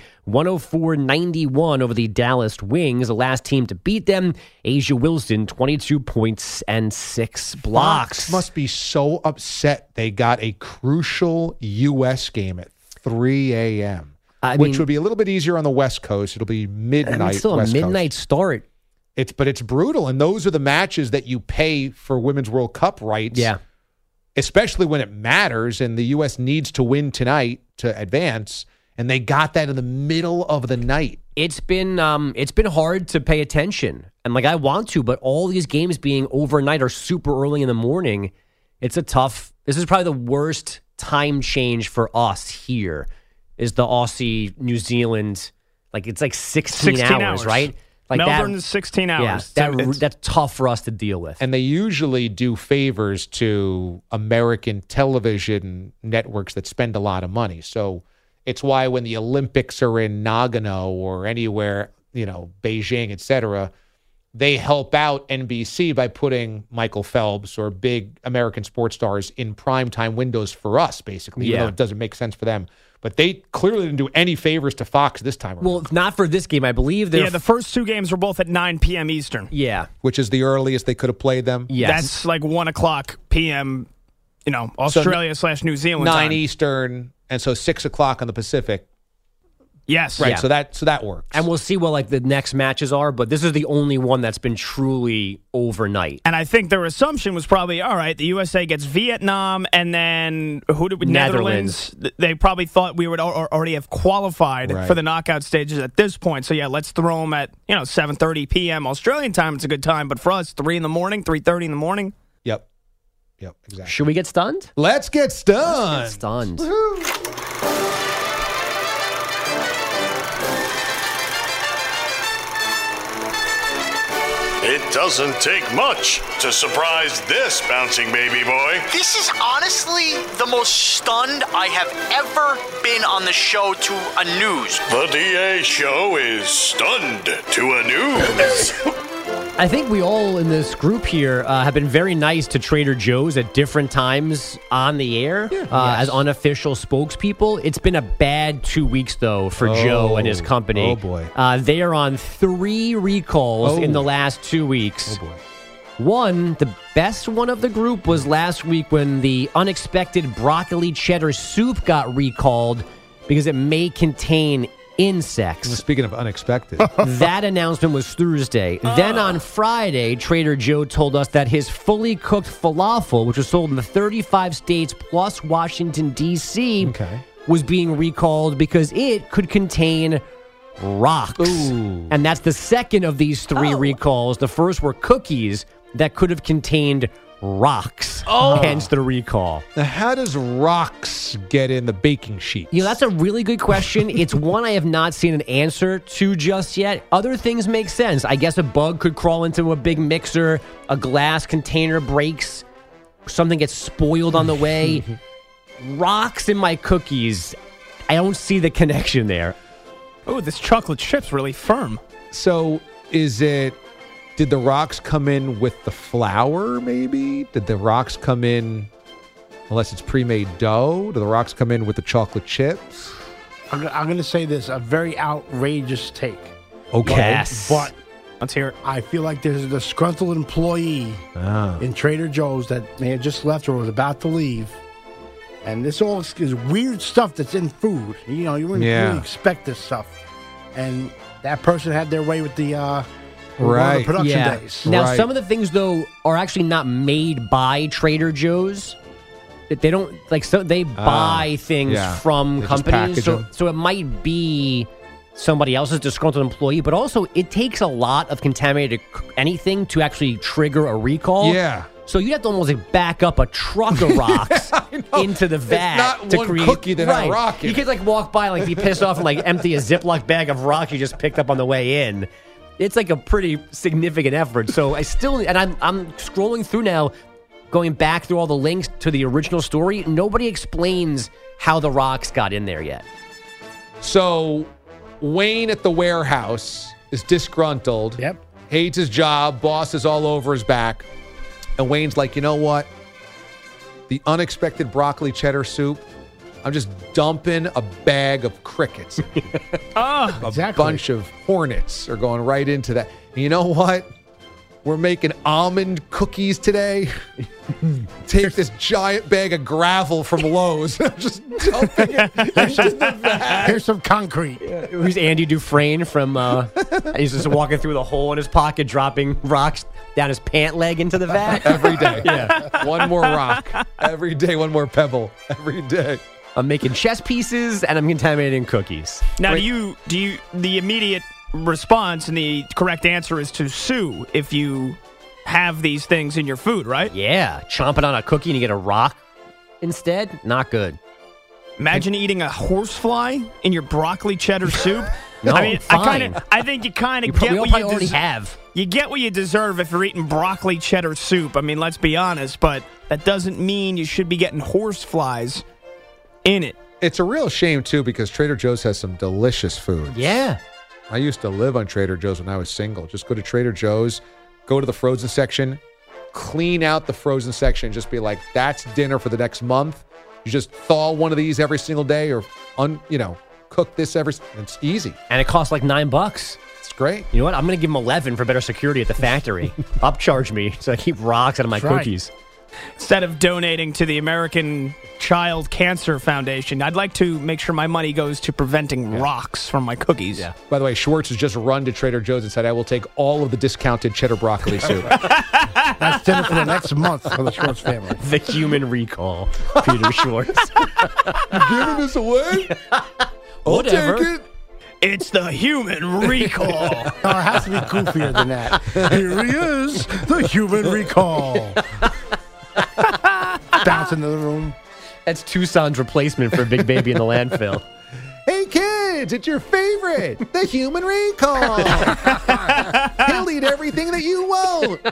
104-91 over the Dallas Wings, the last team to beat them. Asia Wilson, 22 points and 6 blocks. Fox must be so upset they got a crucial U.S. game at 3 a.m., which would be a little bit easier on the West Coast. It'll be midnight. It's still West a midnight Coast. start. But it's brutal, and those are the matches that you pay for Women's World Cup rights. Yeah. Especially when it matters, and the U.S. needs to win tonight to advance, and they got that in the middle of the night. It's been hard to pay attention, and I want to, but all these games being overnight or super early in the morning, it's a tough. This is probably the worst time change for us here. Is the Aussie New Zealand it's 16 hours, right? Melbourne is 16 hours. Yeah, that's tough for us to deal with. And they usually do favors to American television networks that spend a lot of money. So it's why when the Olympics are in Nagano or anywhere, Beijing, etc., they help out NBC by putting Michael Phelps or big American sports stars in primetime windows for us, basically, even though it doesn't make sense for them. But they clearly didn't do any favors to Fox this time around. Well, not for this game, I believe. The first 2 games were both at 9 p.m. Eastern. Yeah. Which is the earliest they could have played them? Yes. That's 1 o'clock p.m., Australia / New Zealand 9 time. Eastern, and so 6 o'clock on the Pacific. Yes. Right. Yeah. So that works. And we'll see what the next matches are, but this is the only one that's been truly overnight. And I think their assumption was probably, all right, the USA gets Vietnam, and then Netherlands. They probably thought we would already have qualified for the knockout stages at this point. So, yeah, let's throw them at 7:30 p.m. Australian time. It's a good time. But for us, 3 in the morning, 3:30 in the morning. Yep, exactly. Should we get stunned? Let's get stunned. It doesn't take much to surprise this bouncing baby boy. This is honestly the most stunned I have ever been on the show to a news. The DA show is stunned to a news. I think we all in this group here have been very nice to Trader Joe's at different times on the air as unofficial spokespeople. It's been a bad 2 weeks, though, for Joe and his company. Oh, boy. They are on 3 recalls in the last 2 weeks. Oh, boy. One, the best one of the group, was last week when the unexpected broccoli cheddar soup got recalled because it may contain insects. Speaking of unexpected. That announcement was Thursday. Then on Friday, Trader Joe told us that his fully cooked falafel, which was sold in the 35 states plus Washington, D.C., was being recalled because it could contain rocks. Ooh. And that's the second of these 3 recalls. The first were cookies that could have contained rocks. Hence the recall. Now, how does rocks get in the baking sheet? That's a really good question. It's one I have not seen an answer to just yet. Other things make sense. I guess a bug could crawl into a big mixer, a glass container breaks, something gets spoiled on the way. Rocks in my cookies, I don't see the connection there. Oh, this chocolate chip's really firm. So did the rocks come in with the flour, maybe? Did the rocks come in, unless it's pre-made dough, do the rocks come in with the chocolate chips? I'm going to say this, a very outrageous take. Okay. Yes. But let's hear it. I feel like there's a disgruntled employee in Trader Joe's that may have just left or was about to leave. And this all is weird stuff that's in food. You wouldn't really expect this stuff. And that person had their way with the one of the production days. Now, some of the things, though, are actually not made by Trader Joe's. They don't, they buy things from companies. So it might be somebody else's disgruntled employee, but also it takes a lot of contaminated anything to actually trigger a recall. Yeah. So you have to almost back up a truck of rocks into the vat it's not to one create cookie that had a rock in You can't walk by be pissed off and empty a Ziploc bag of rock you just picked up on the way in. It's a pretty significant effort. So I'm scrolling through now, going back through all the links to the original story. Nobody explains how the rocks got in there yet. So Wayne at the warehouse is disgruntled. Yep. Hates his job. Boss is all over his back. And Wayne's like, you know what? The unexpected broccoli cheddar soup, I'm just dumping a bag of crickets. A bunch of hornets are going right into that. And you know what? We're making almond cookies today. Take this giant bag of gravel from Lowe's. Just dumping it into the vat. Here's some concrete. Who's Andy Dufresne from... he's just walking through the hole in his pocket, dropping rocks down his pant leg into the vat. Every day. Yeah. One more rock. Every day, one more pebble. Every day. I'm making chess pieces, and I'm contaminating cookies. Now, do you the immediate response and the correct answer is to sue if you have these things in your food, right? Yeah. Chomping on a cookie and you get a rock instead? Not good. Imagine eating a horsefly in your broccoli cheddar soup. No, I mean, fine. I think you kind of get what you already have. You get what you deserve if you're eating broccoli cheddar soup. I mean, let's be honest, but that doesn't mean you should be getting horseflies in it. It's a real shame, too, because Trader Joe's has some delicious food. Yeah. I used to live on Trader Joe's when I was single. Just go to Trader Joe's, go to the frozen section, clean out the frozen section, and just be like, that's dinner for the next month. You just thaw one of these every single day or, cook this it's easy. And it costs $9. It's great. You know what? I'm going to give them 11 for better security at the factory. Upcharge me so I keep rocks out of my cookies. Instead of donating to the American Child Cancer Foundation, I'd like to make sure my money goes to preventing rocks from my cookies. Yeah. By the way, Schwartz has just run to Trader Joe's and said, I will take all of the discounted cheddar broccoli soup. That's dinner for the next month for the Schwartz family. The human recall, Peter Schwartz. You're giving this away? I'll take it. It's the human recall. No, it has to be goofier than that. Here he is, the human recall. Bounce into the room. That's Tucson's replacement for Big Baby in the landfill. Hey, kids, it's your favorite, the human recall. He'll eat everything that you won't.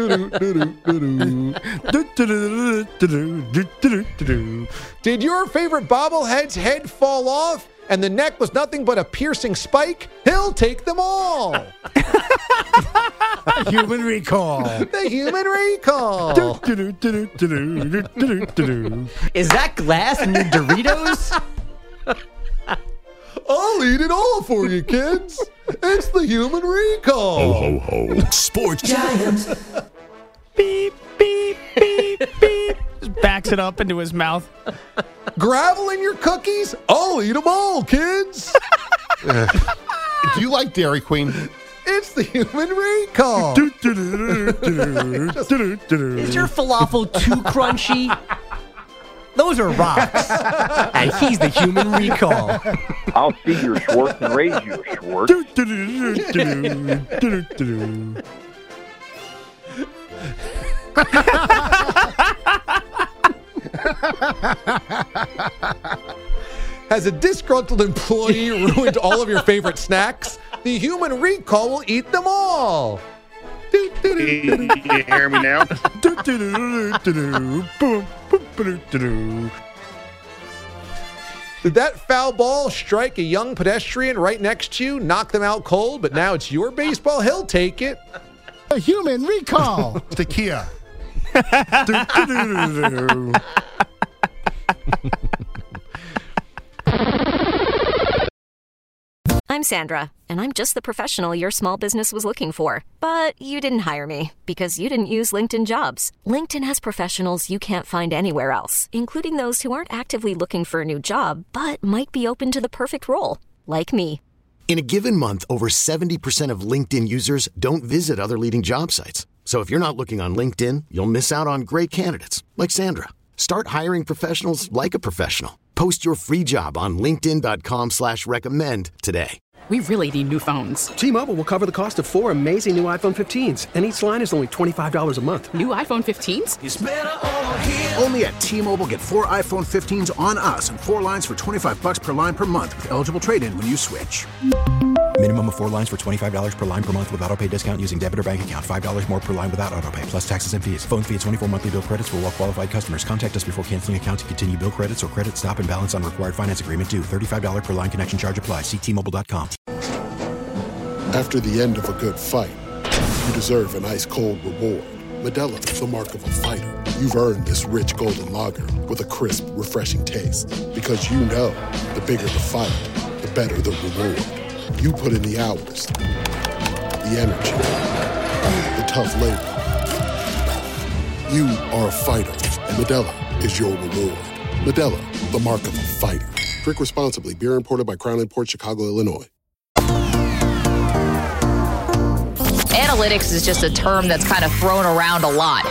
Did your favorite bobblehead's head fall off and the neck was nothing but a piercing spike? He'll take them all. Human recall. The human recall. Is that glass in your Doritos? I'll eat it all for you, kids. It's the human recall. Ho, ho, ho. Sports Giant. Beep, beep, beep, beep. Just backs it up into his mouth. Gravel in your cookies? I'll eat them all, kids. Do you like Dairy Queen? It's the human recall. Is your falafel too crunchy? Those are rocks. And he's the human recall. I'll see your Schwartz and raise you a Schwartz. Has a disgruntled employee ruined all of your favorite snacks? The human recall will eat them all. You hear me now? Did that foul ball strike a young pedestrian right next to you, knock them out cold, but now it's your baseball? He'll take it. A human recall. It's the Kia. I'm Sandra, and I'm just the professional your small business was looking for. But you didn't hire me because you didn't use LinkedIn Jobs. LinkedIn has professionals you can't find anywhere else, including those who aren't actively looking for a new job, but might be open to the perfect role, like me. In a given month, over 70% of LinkedIn users don't visit other leading job sites. So if you're not looking on LinkedIn, you'll miss out on great candidates like Sandra. Start hiring professionals like a professional. Post your free job on linkedin.com/recommend today. We really need new phones. T-Mobile will cover the cost of 4 amazing new iPhone 15s, and each line is only $25 a month. New iPhone 15s? It's better over here. Only at T-Mobile, get 4 iPhone 15s on us and 4 lines for $25 per line per month with eligible trade-in when you switch. Minimum of 4 lines for $25 per line per month with autopay discount using debit or bank account. $5 more per line without autopay, plus taxes and fees. Phone fee at 24 monthly bill credits for well-qualified customers. Contact us before canceling account to continue bill credits or credit stop and balance on required finance agreement due. $35 per line connection charge applies. See T-Mobile.com. After the end of a good fight, you deserve an ice-cold reward. Modelo is the mark of a fighter. You've earned this rich golden lager with a crisp, refreshing taste. Because you know, the bigger the fight, the better the reward. You put in the hours, the energy, the tough labor. You are a fighter, and Modelo is your reward. Modelo, the mark of a fighter. Drink responsibly. Beer imported by Crown Imports, Chicago, Illinois. Analytics is just a term that's kind of thrown around a lot.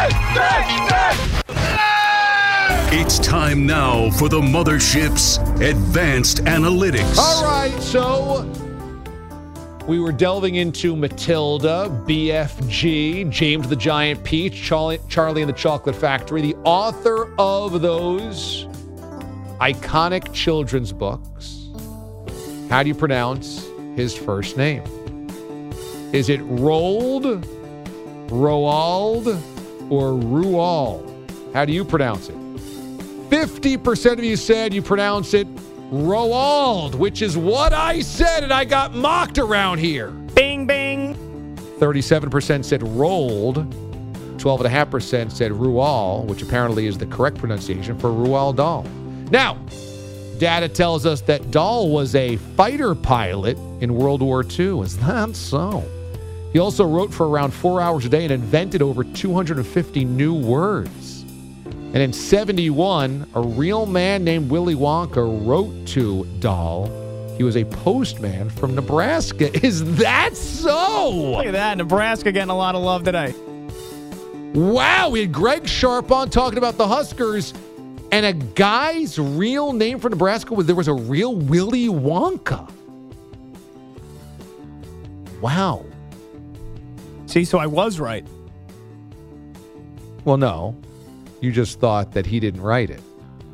It's time now for the Mothership's Advanced Analytics. All right, so we were delving into Matilda, BFG, James the Giant Peach, Charlie and the Chocolate Factory, the author of those iconic children's books. How do you pronounce his first name? Is it Roald, Roald, or Ruald? How do you pronounce it? 50% of you said you pronounce it Roald, which is what I said, and I got mocked around here. Bing, bing. 37% said Roald. 12.5% said Ruald, which apparently is the correct pronunciation for Roald Dahl. Now, data tells us that Dahl was a fighter pilot in World War II. Is that so? He also wrote for around 4 hours a day and invented over 250 new words. And in 71, a real man named Willy Wonka wrote to Dahl. He was a postman from Nebraska. Is that so? Look at that. Nebraska getting a lot of love today. Wow, we had Greg Sharp on talking about the Huskers, and a guy's real name for Nebraska there was a real Willy Wonka. Wow. See, so I was right. Well, no. You just thought that he didn't write it.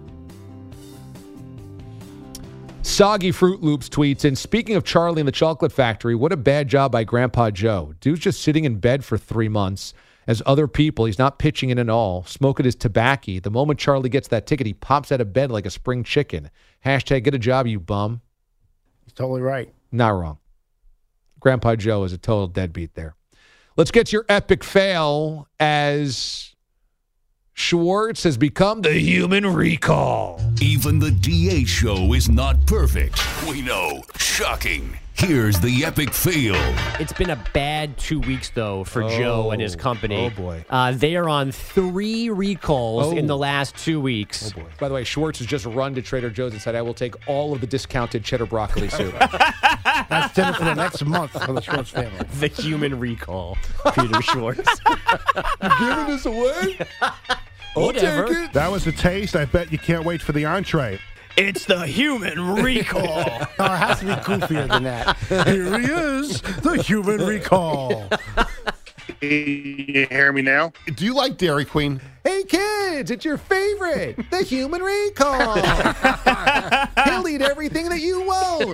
Soggy Fruit Loops tweets, and speaking of Charlie and the Chocolate Factory, what a bad job by Grandpa Joe. Dude's just sitting in bed for 3 months. As other people, he's not pitching in at all, smoking his tobacco. The moment Charlie gets that ticket, he pops out of bed like a spring chicken. Hashtag get a job, you bum. He's totally right. Not wrong. Grandpa Joe is a total deadbeat there. Let's get to your epic fail as Schwartz has become the human recall. Even the DA show is not perfect. We know. Shocking. Here's the epic fail. It's been a bad 2 weeks, though, for Joe and his company. Oh, boy. They are on 3 recalls in the last 2 weeks. Oh, boy. By the way, Schwartz has just run to Trader Joe's and said, I will take all of the discounted cheddar broccoli soup. That's dinner for the next month for the Schwartz family. The human recall, Peter Schwartz. You're giving this away? I'll take it. That was the taste. I bet you can't wait for the entree. It's the human recall. Oh, it has to be goofier than that. Here he is, the human recall. You hear me now? Do you like Dairy Queen? Hey, kids, it's your favorite, the human recall. He'll eat everything that you won't.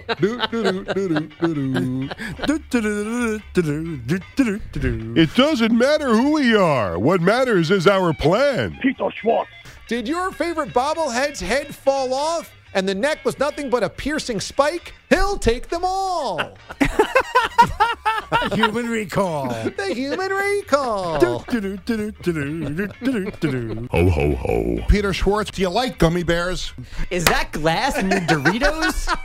It doesn't matter who we are. What matters is our plan. Peter Schwartz. Did your favorite bobblehead's head fall off and the neck was nothing but a piercing spike? He'll take them all. Human recall. The human recall. Ho, ho, ho. Peter Schwartz, do you like gummy bears? Is that glass in your Doritos?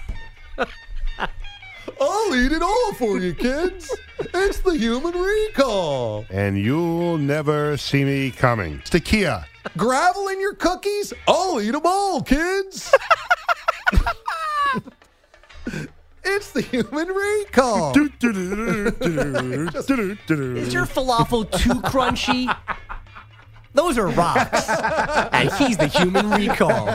I'll eat it all for you, kids. It's the human recall. And you'll never see me coming. It's the Kia. Gravel in your cookies? I'll eat them all, kids. It's the human recall. Is your falafel too crunchy? Those are rocks. And he's the human recall.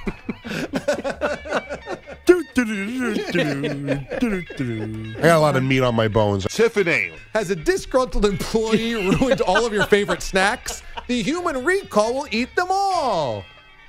I got a lot of meat on my bones. Tiffany. Has a disgruntled employee ruined all of your favorite snacks? The human recall will eat them all.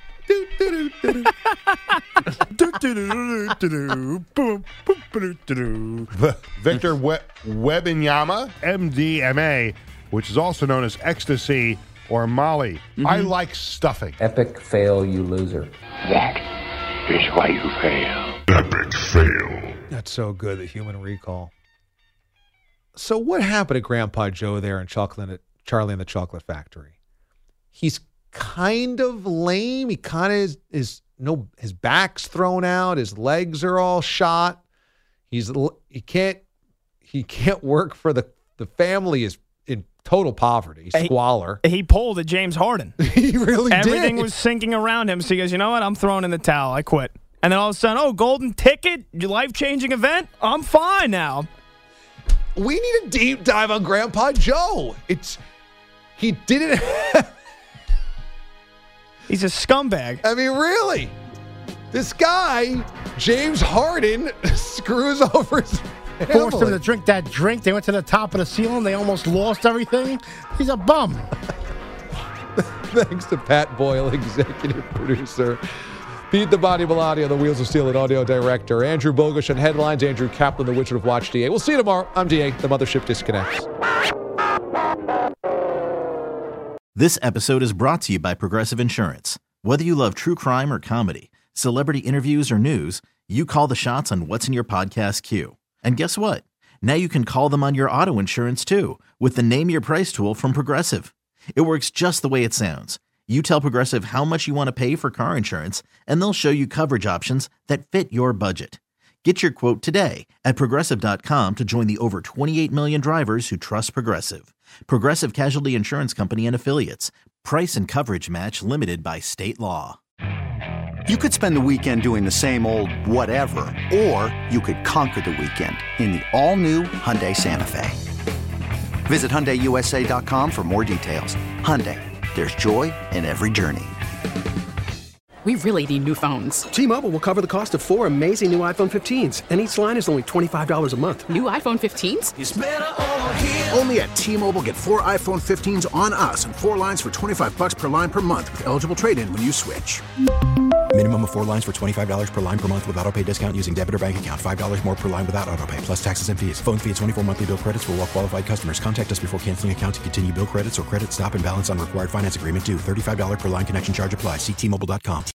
Victor Wembanyama, MDMA, which is also known as ecstasy or Molly. I like stuffing. Epic fail, you loser. That is why you fail. Epic fail. That's so good, the human recall. So what happened to Grandpa Joe there in Charlie and the Chocolate Factory? He's kind of lame. He kind of his back's thrown out. His legs are all shot. He can't work for the family. Is in total poverty, squalor. He pulled a James Harden. He really did. Everything was sinking around him. So he goes, you know what? I'm throwing in the towel. I quit. And then all of a sudden, golden ticket, your life-changing event. I'm fine now. We need a deep dive on Grandpa Joe. He didn't. He's a scumbag. I mean, really, this guy James Harden screws over his family. Forced him to drink that drink. They went to the top of the ceiling. They almost lost everything. He's a bum. Thanks to Pat Boyle, executive producer. Pete the Body Bilotti, the Wheels of Steel and audio director. Andrew Bogush on headlines. Andrew Kaplan, the Wizard of Watch DA. We'll see you tomorrow. I'm DA. The Mothership disconnects. This episode is brought to you by Progressive Insurance. Whether you love true crime or comedy, celebrity interviews or news, you call the shots on what's in your podcast queue. And guess what? Now you can call them on your auto insurance too with the Name Your Price tool from Progressive. It works just the way it sounds. You tell Progressive how much you want to pay for car insurance, and they'll show you coverage options that fit your budget. Get your quote today at Progressive.com to join the over 28 million drivers who trust Progressive. Progressive Casualty Insurance Company and Affiliates. Price and coverage match limited by state law. You could spend the weekend doing the same old whatever, or you could conquer the weekend in the all-new Hyundai Santa Fe. Visit HyundaiUSA.com for more details. Hyundai, there's joy in every journey. We really need new phones. T-Mobile will cover the cost of 4 amazing new iPhone 15s, and each line is only $25 a month. New iPhone 15s? It's better over here. Only at T-Mobile, get 4 iPhone 15s on us and 4 lines for $25 per line per month with eligible trade-in when you switch. Minimum of 4 lines for $25 per line per month with autopay discount using debit or bank account. $5 more per line without autopay, plus taxes and fees. Phone fee at 24 monthly bill credits for well-qualified customers. Contact us before canceling account to continue bill credits or credit stop and balance on required finance agreement due. $35 per line connection charge applies. See T-Mobile.com.